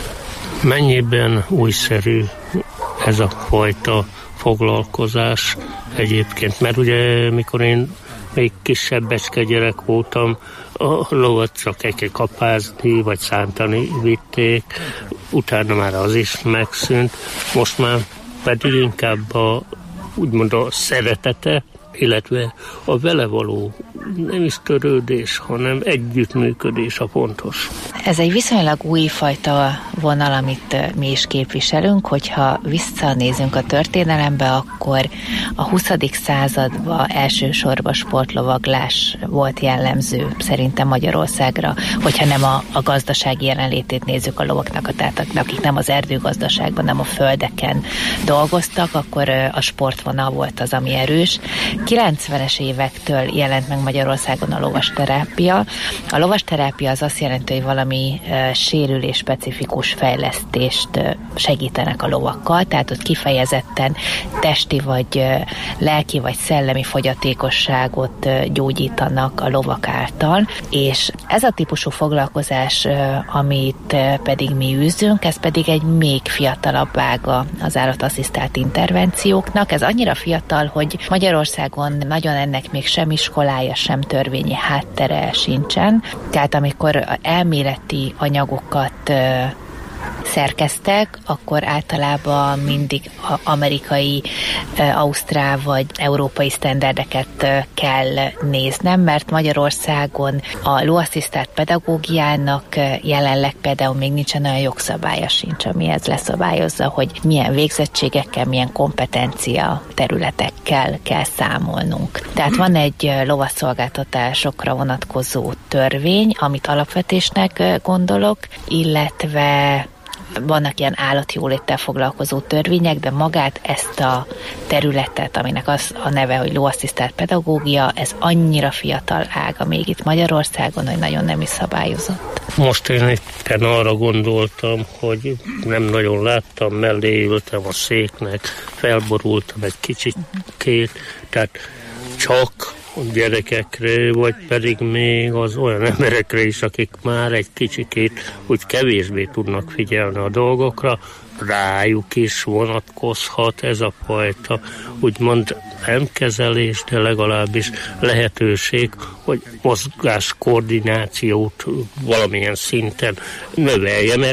Mennyiben újszerű ez a fajta foglalkozás egyébként? Mert ugye, mikor én még kisebbecske gyerek voltam, a lovat csak egy kapázni, vagy szántani vitték, utána már az is megszűnt. Most már pedig inkább úgymond a szeretete, illetve a vele való nem is törődés, hanem együttműködés a fontos. Ez egy viszonylag újfajta vonal, amit mi is képviselünk, hogyha visszanézünk a történelembe, akkor a 20. században elsősorban sportlovaglás volt jellemző szerintem Magyarországra, hogyha nem a gazdasági jelenlétét nézzük a lovaknak, tehát akik nem az erdőgazdaságban, nem a földeken dolgoztak, akkor a sportvonal volt az, ami erős. 90-es évektől jelent meg Magyarországon a lovasterápia. A lovasterápia az azt jelenti, hogy valami sérülés-specifikus fejlesztést segítenek a lovakkal, tehát ott kifejezetten testi vagy lelki vagy szellemi fogyatékosságot gyógyítanak a lovak által, és ez a típusú foglalkozás, amit pedig mi űzünk, ez pedig egy még fiatalabb ága az állatasszisztált intervencióknak. Ez annyira fiatal, hogy Magyarországon nagyon ennek még sem iskolája, sem törvényi háttere sincsen. Tehát amikor elméleti anyagokat szerkeztek, akkor általában mindig amerikai, ausztrál vagy európai sztenderdeket kell néznem, mert Magyarországon a lóasszisztált pedagógiának jelenleg például még nincsen olyan jogszabálya sincs, ami ez leszabályozza, hogy milyen végzettségekkel, milyen kompetencia területekkel kell számolnunk. Tehát van egy lovasszolgáltatásokra vonatkozó törvény, amit alapvetésnek gondolok, illetve vannak ilyen állatjóléttel foglalkozó törvények, de magát ezt a területet, aminek az a neve, hogy lóasszisztált pedagógia, ez annyira fiatal ága még itt Magyarországon, hogy nagyon nem is szabályozott. Most én éppen arra gondoltam, hogy nem nagyon láttam, mellé ültem a széknek, felborultam egy kicsikét, tehát csak gyerekekre, vagy pedig még az olyan emberekre is, akik már egy kicsikét úgy kevésbé tudnak figyelni a dolgokra, rájuk is vonatkozhat ez a fajta, úgymond nem kezelés, de legalábbis lehetőség, hogy mozgás koordinációt valamilyen szinten növelje, mert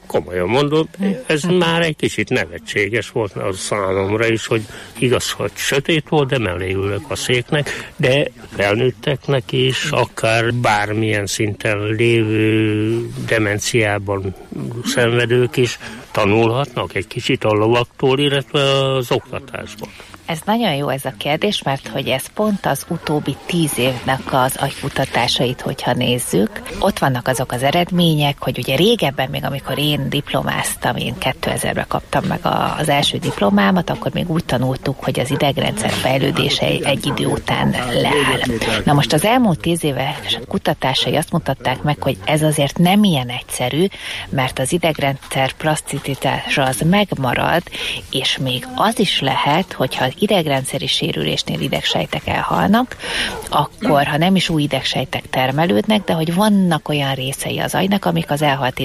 komolyan mondom, ez már egy kicsit nevetséges volt az számomra is, hogy igaz, hogy sötét volt, de mellé ülök a széknek, de felnőtteknek is, akár bármilyen szinten lévő demenciában szenvedők is tanulhatnak egy kicsit a lovaktól, illetve az oktatásban. Ez nagyon jó ez a kérdés, mert hogy ez pont az utóbbi 10 évnek az agykutatásait, hogyha nézzük. Ott vannak azok az eredmények, hogy ugye régebben, még amikor én diplomáztam, én 2000-ben kaptam meg az első diplomámat, akkor még úgy tanultuk, hogy az idegrendszer fejlődése egy idő után leáll. Na most az elmúlt 10 éves kutatásai azt mutatták meg, hogy ez azért nem ilyen egyszerű, mert az idegrendszer plaszticitása az megmarad, és még az is lehet, hogyha idegrendszeri sérülésnél idegsejtek elhalnak, akkor, ha nem is új idegsejtek termelődnek, de hogy vannak olyan részei az agynak, amik az elhalt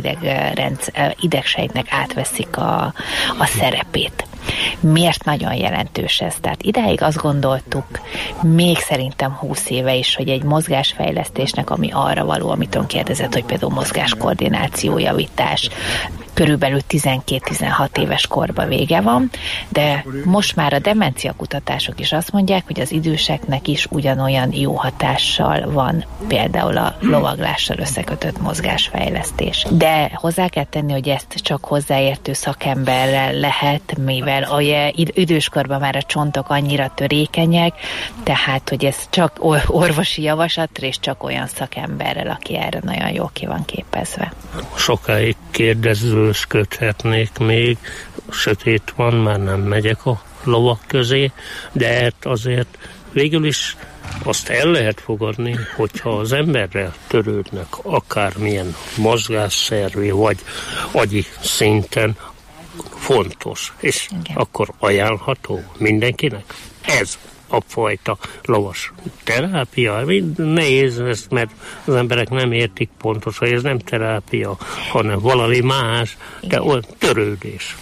idegsejtnek átveszik a szerepét. Miért nagyon jelentős ez? Tehát ideig azt gondoltuk, még szerintem 20 éve is, hogy egy mozgásfejlesztésnek, ami arra való, amit ön kérdezett, hogy például mozgáskoordináció javítás, körülbelül 12-16 éves korba vége van, de most már a demencia kutatások is azt mondják, hogy az időseknek is ugyanolyan jó hatással van például a lovaglással összekötött mozgásfejlesztés. De hozzá kell tenni, hogy ezt csak hozzáértő szakemberrel lehet, mivel időskorban már a csontok annyira törékenyek, tehát hogy ez csak orvosi javaslatra és csak olyan szakemberrel, aki erre nagyon jól ki van képezve. Sokáig kérdezősködhetnék még, sötét van, már nem megyek a lovak közé, de azért végül is azt el lehet fogadni, hogyha az emberrel törődnek akármilyen mozgásszervi vagy agyi szinten, fontos, és igen, akkor ajánlható mindenkinek. Ez a fajta lovas terápia. Nehéz ezt, mert az emberek nem értik pontosan, hogy ez nem terápia, hanem valami más, de olyan törődés.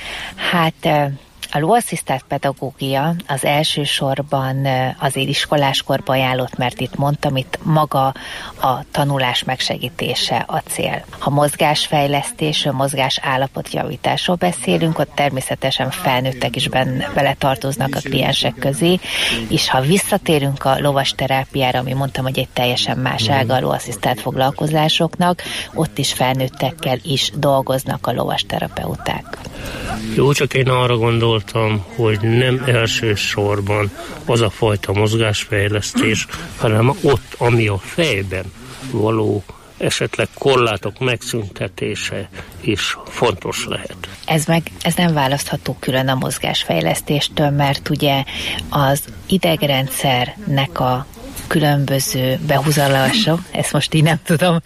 Hát a lovasszisztált pedagógia az elsősorban azért iskoláskorban ajánlott, mert itt mondtam, itt maga a tanulás megsegítése a cél. Ha mozgásfejlesztésről, mozgás állapotjavításról beszélünk, ott természetesen felnőttek is bele tartoznak a kliensek közé, és ha visszatérünk a lovas terápiára, ami mondtam, hogy egy teljesen más ága a lovasszisztált foglalkozásoknak, ott is felnőttekkel is dolgoznak a lovas terapeuták. Jó, csak én arra gondoltam, hogy nem elsősorban az a fajta mozgásfejlesztés, hanem ott, ami a fejben való esetleg korlátok megszüntetése is fontos lehet. Ez nem választható külön a mozgásfejlesztéstől, mert ugye az idegrendszernek a különböző behúzalások, ezt most így nem tudom,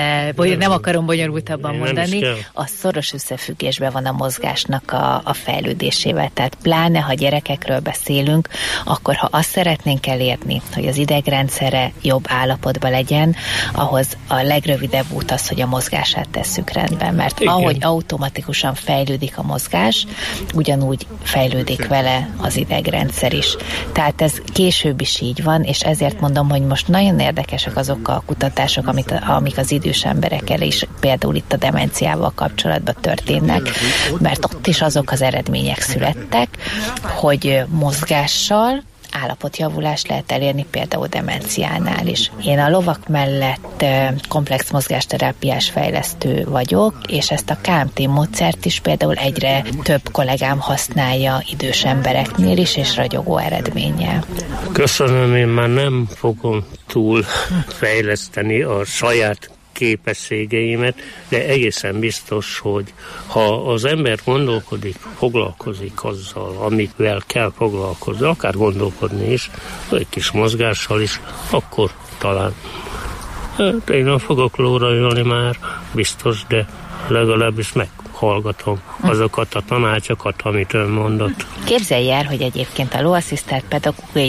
nem akarom bonyolultabban mondani, a szoros összefüggésben van a mozgásnak a fejlődésével. Tehát pláne, ha gyerekekről beszélünk, akkor ha azt szeretnénk elérni, hogy az idegrendszere jobb állapotban legyen, ahhoz a legrövidebb út az, hogy a mozgását tesszük rendben. Mert igen, ahogy automatikusan fejlődik a mozgás, ugyanúgy fejlődik vele az idegrendszer is. Tehát ez később is így van, és ezért mondom, hogy most nagyon érdekesek azok a kutatások, amik az idős emberekkel is, például itt a demenciával kapcsolatban történnek, mert ott is azok az eredmények születtek, hogy mozgással állapotjavulást lehet elérni például demenciánál is. Én a lovak mellett komplex mozgásterápiás fejlesztő vagyok, és ezt a KMT módszert is például egyre több kollégám használja idős embereknél is, és ragyogó eredménnyel. Köszönöm, én már nem fogom túl fejleszteni a saját képességeimet, de egészen biztos, hogy ha az ember gondolkodik, foglalkozik azzal, amivel kell foglalkozni, akár gondolkodni is, egy kis mozgással is, akkor talán én nem fogok lóra ülni már, biztos, de legalábbis meghallgatom azokat a tanácsokat, amit ön mondott. Képzelj el, hogy egyébként a lóasszisztált pedagógiai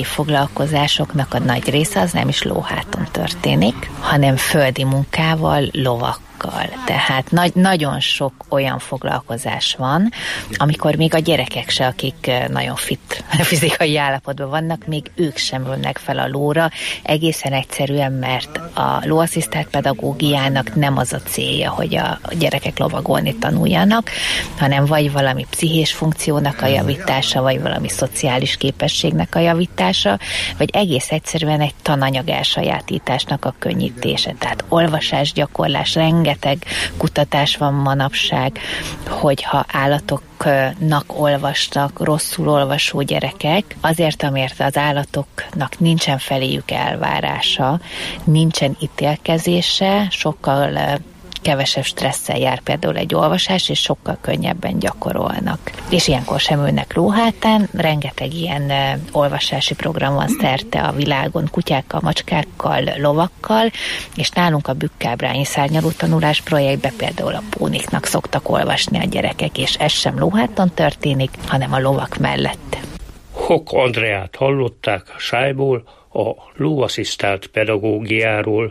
foglalkozásoknak a nagy része az nem is lóháton történik, hanem földi munkával, lovakkal. Tehát nagyon sok olyan foglalkozás van, amikor még a gyerekek se, akik nagyon fit fizikai állapotban vannak, még ők sem ülnek fel a lóra, egészen egyszerűen, mert a lóasszisztált pedagógiának nem az a célja, hogy a gyerekek lovagolni tanuljanak, hanem vagy valami pszichés funkciónak a javítása, vagy valami szociális képességnek a javítása, vagy egész egyszerűen egy tananyag elsajátításnak a könnyítése. Tehát olvasásgyakorlás, rengeteg kutatás van manapság, hogyha állatoknak olvasnak rosszul olvasó gyerekek, azért, amért az állatoknak nincsen feléjük elvárása, nincsen ítélkezése, sokkal kevesebb stresszel jár például egy olvasás, és sokkal könnyebben gyakorolnak. És ilyenkor sem ülnek lóhátán, rengeteg ilyen olvasási program van szerte a világon, kutyákkal, macskákkal, lovakkal, és nálunk a bükkábrányi szárnyaló tanulás projektben például a póniknak szoktak olvasni a gyerekek, és ez sem lóháton történik, hanem a lovak mellett. Hock Andreát hallották a Sájból a lóasszisztált pedagógiáról.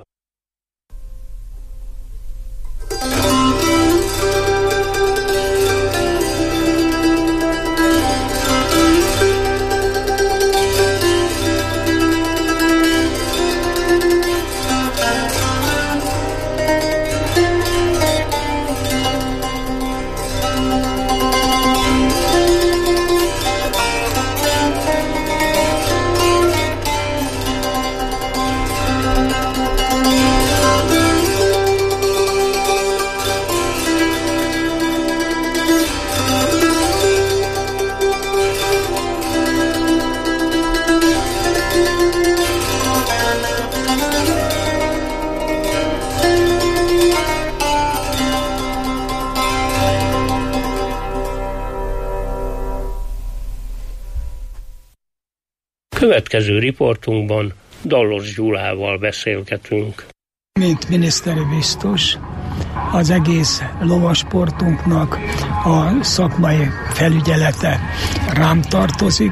Következő riportunkban Dallos Gyulával beszélgetünk. Mint miniszteri biztos, az egész lovasportunknak a szakmai felügyelete rám tartozik,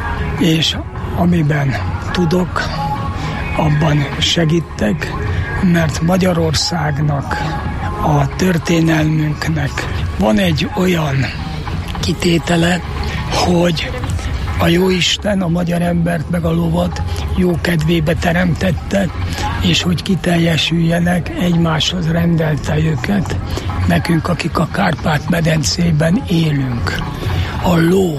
és amiben tudok, abban segítek, mert Magyarországnak, a történelmünknek van egy olyan kitétele, hogy a Jóisten a magyar embert meg a lovat jó kedvébe teremtette, és hogy kiteljesüljenek, egymáshoz rendelte őket, nekünk, akik a Kárpát-medencében élünk. A ló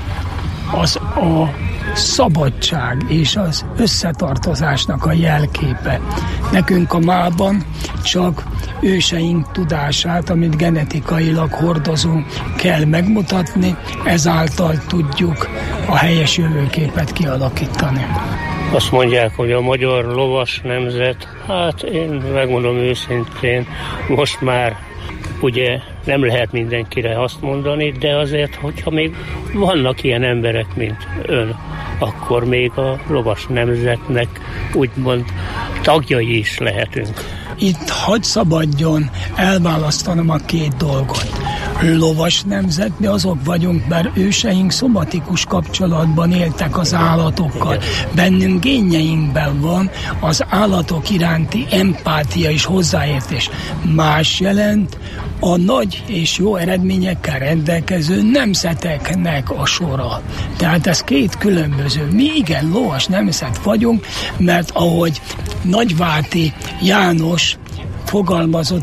az a szabadság és az összetartozásnak a jelképe. Nekünk a mában csak őseink tudását, amit genetikailag hordozunk, kell megmutatni, ezáltal tudjuk a helyes jövőképet kialakítani. Azt mondják, hogy a magyar lovas nemzet, hát én megmondom őszintén, most már ugye nem lehet mindenkire azt mondani, de azért, hogyha még vannak ilyen emberek, mint ön, akkor még a lovas nemzetnek úgymond tagjai is lehetünk. Itt hadd szabadjon elválasztanom a két dolgot. Lovas nemzet, mi azok vagyunk, bár őseink szomatikus kapcsolatban éltek az állatokkal. Bennünk génjeinkben van az állatok iránti empátia és hozzáértés. Más jelent a nagy és jó eredményekkel rendelkező nemzeteknek a sora. Tehát ez két különböző. Mi igen lovas nemzet vagyunk, mert ahogy Nagyvárti János fogalmazott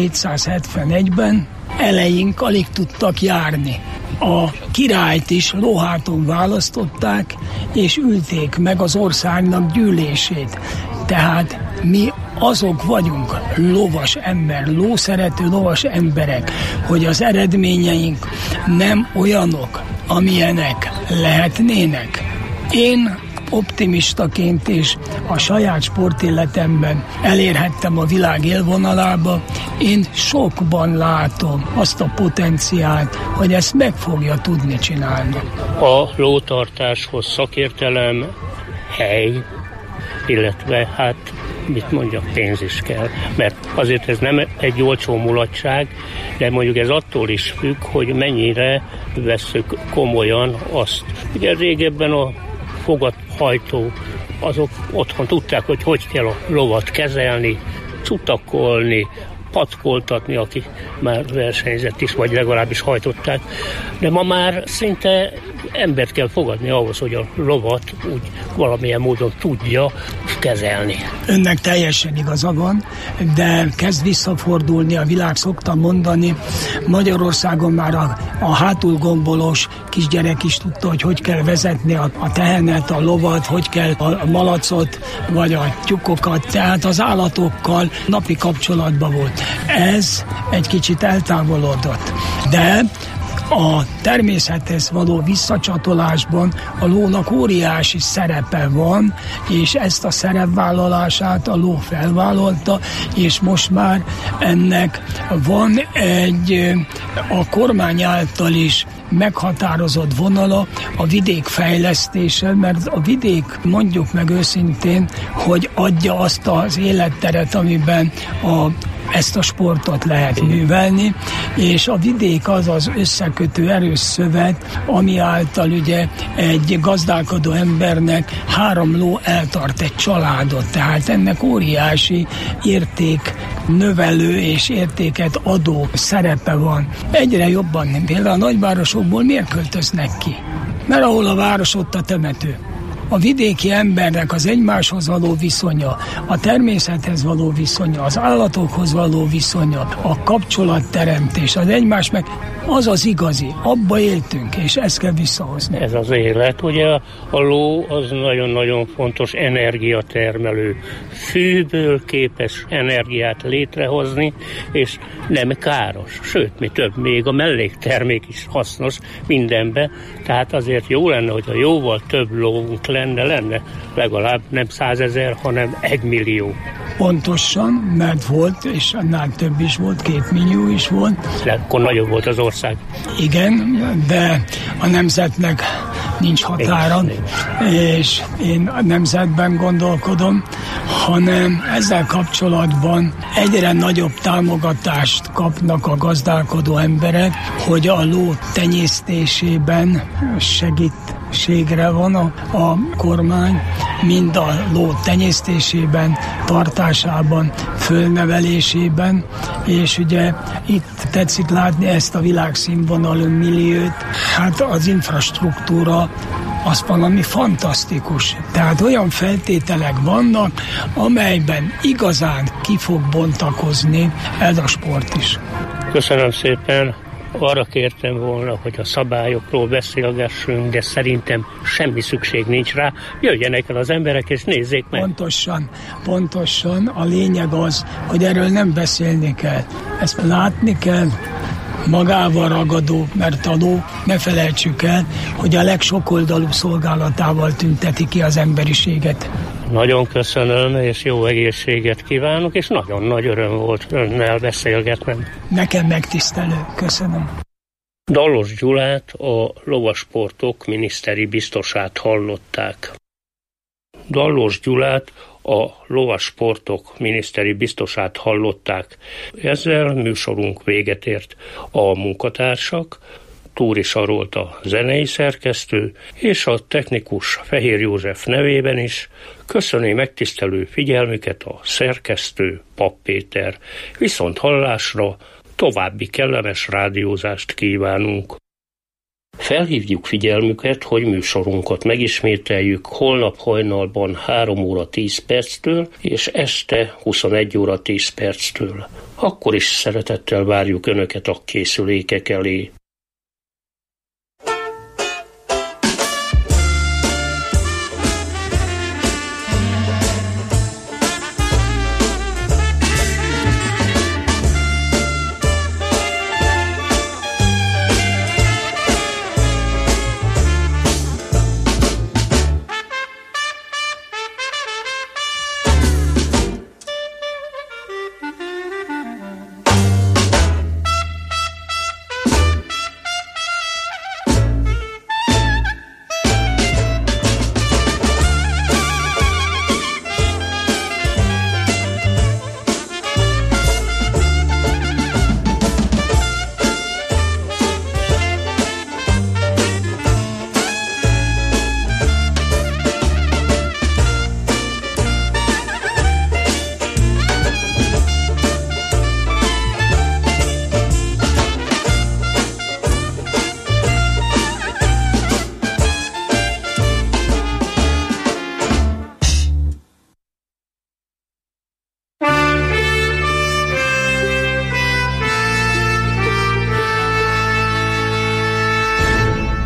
1771-ben, eleink alig tudtak járni. A királyt is lóháton választották, és ülték meg az országnak gyűlését. Tehát mi azok vagyunk, lovas ember, lószerető lovas emberek, hogy az eredményeink nem olyanok, amilyenek lehetnének. Én optimistaként és a saját sportéletemben elérhettem a világ élvonalába. Én sokban látom azt a potenciált, hogy ezt meg fogja tudni csinálni. A lótartáshoz szakértelem, hely, illetve hát mit mondjak, pénz is kell. Mert azért ez nem egy olcsó mulatság, de mondjuk ez attól is függ, hogy mennyire vesszük komolyan azt. Ugye régebben a fogathajtó, azok otthon tudták, hogy kell a lovat kezelni, cutakolni, patkoltatni, aki már versenyzett is, vagy legalábbis hajtották. De ma már szinte embert kell fogadni ahhoz, hogy a lovat úgy valamilyen módon tudja kezelni. Önnek teljesen igaza van, de kezd visszafordulni a világ, szoktam mondani. Magyarországon már a hátulgombolós kisgyerek is tudta, hogy kell vezetni a tehenet, a lovat, hogy kell a malacot, vagy a tyúkokat, tehát az állatokkal napi kapcsolatban volt. Ez egy kicsit eltávolodott, de a természethez való visszacsatolásban a lónak óriási szerepe van, és ezt a szerepvállalását a ló felvállalta, és most már ennek van egy a kormány által is meghatározott vonala a vidék fejlesztése, mert a vidék, mondjuk meg őszintén, hogy adja azt az életteret, amiben ezt a sportot lehet művelni, és a vidék az az összekötő erős szövet, ami által ugye egy gazdálkodó embernek 3 ló eltart egy családot, tehát ennek óriási érték növelő és értéket adó szerepe van. Egyre jobban, például a nagyvárosokból miért költöznek ki? Mert ahol a város, ott a temető. A vidéki embernek az egymáshoz való viszonya, a természethez való viszonya, az állatokhoz való viszonya, a kapcsolatteremtés, az egymás meg az az igazi, abba éltünk, és ezt kell visszahozni. Ez az élet, ugye a ló az nagyon-nagyon fontos energiatermelő. Fűből képes energiát létrehozni, és nem káros. Sőt, mi több, még a melléktermék is hasznos mindenbe, tehát azért jó lenne, hogyha jóval több lónk lenne legalább nem 100 000, hanem 1 millió. Pontosan, mert volt, és annál több is volt, 2 millió is volt. De akkor nagyobb volt az ország. Igen, de a nemzetnek nincs határa, és én a nemzetben gondolkodom, hanem ezzel kapcsolatban egyre nagyobb támogatást kapnak a gazdálkodó emberek, hogy a ló tenyésztésében segítségre van a kormány, mind a ló tenyésztésében, tartásában, fölnevelésében, és ugye itt tetszik látni ezt a világszínvonalú milliót, hát az infrastruktúra az valami fantasztikus. Tehát olyan feltételek vannak, amelyben igazán ki fog bontakozni ez a sport is. Köszönöm szépen. Arra kértem volna, hogy a szabályokról beszélgessünk, de szerintem semmi szükség nincs rá. Jöjjenek el az emberek és nézzék meg. Pontosan. A lényeg az, hogy erről nem beszélni kell. Ezt látni kell, magával ragadó, mert a ló, ne felejtsük el, hogy a legsokoldalú szolgálatával tünteti ki az emberiséget. Nagyon köszönöm, és jó egészséget kívánok, és nagyon nagy öröm volt önnel beszélgetnem. Nekem megtisztelő, köszönöm. Dallos Gyulát, a lovasportok miniszteri biztosát hallották. Dallos Gyulát, a lovasportok miniszteri biztosát hallották. Ezzel műsorunk véget ért. A munkatársak, Túri Sarolt a zenei szerkesztő, és a technikus Fehér József nevében is köszöni megtisztelő figyelmüket a szerkesztő Papp Péter. Viszont hallásra, további kellemes rádiózást kívánunk. Felhívjuk figyelmüket, hogy műsorunkat megismételjük holnap hajnalban 3 óra 10 perctől és este 21 óra 10 perctől. Akkor is szeretettel várjuk Önöket a készülékek elé.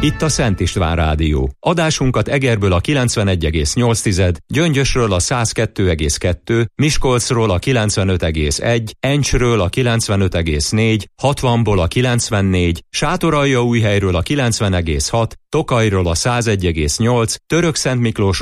Itt a Szent István Rádió. Adásunkat Egerből a 91,8, Gyöngyösről a 102,2, Miskolcról a 95,1, Encsről a 95,4, 60-ból a 94, Sátoraljaújhelyről a 90,6, Tokajról a 101,8, Törökszentmiklós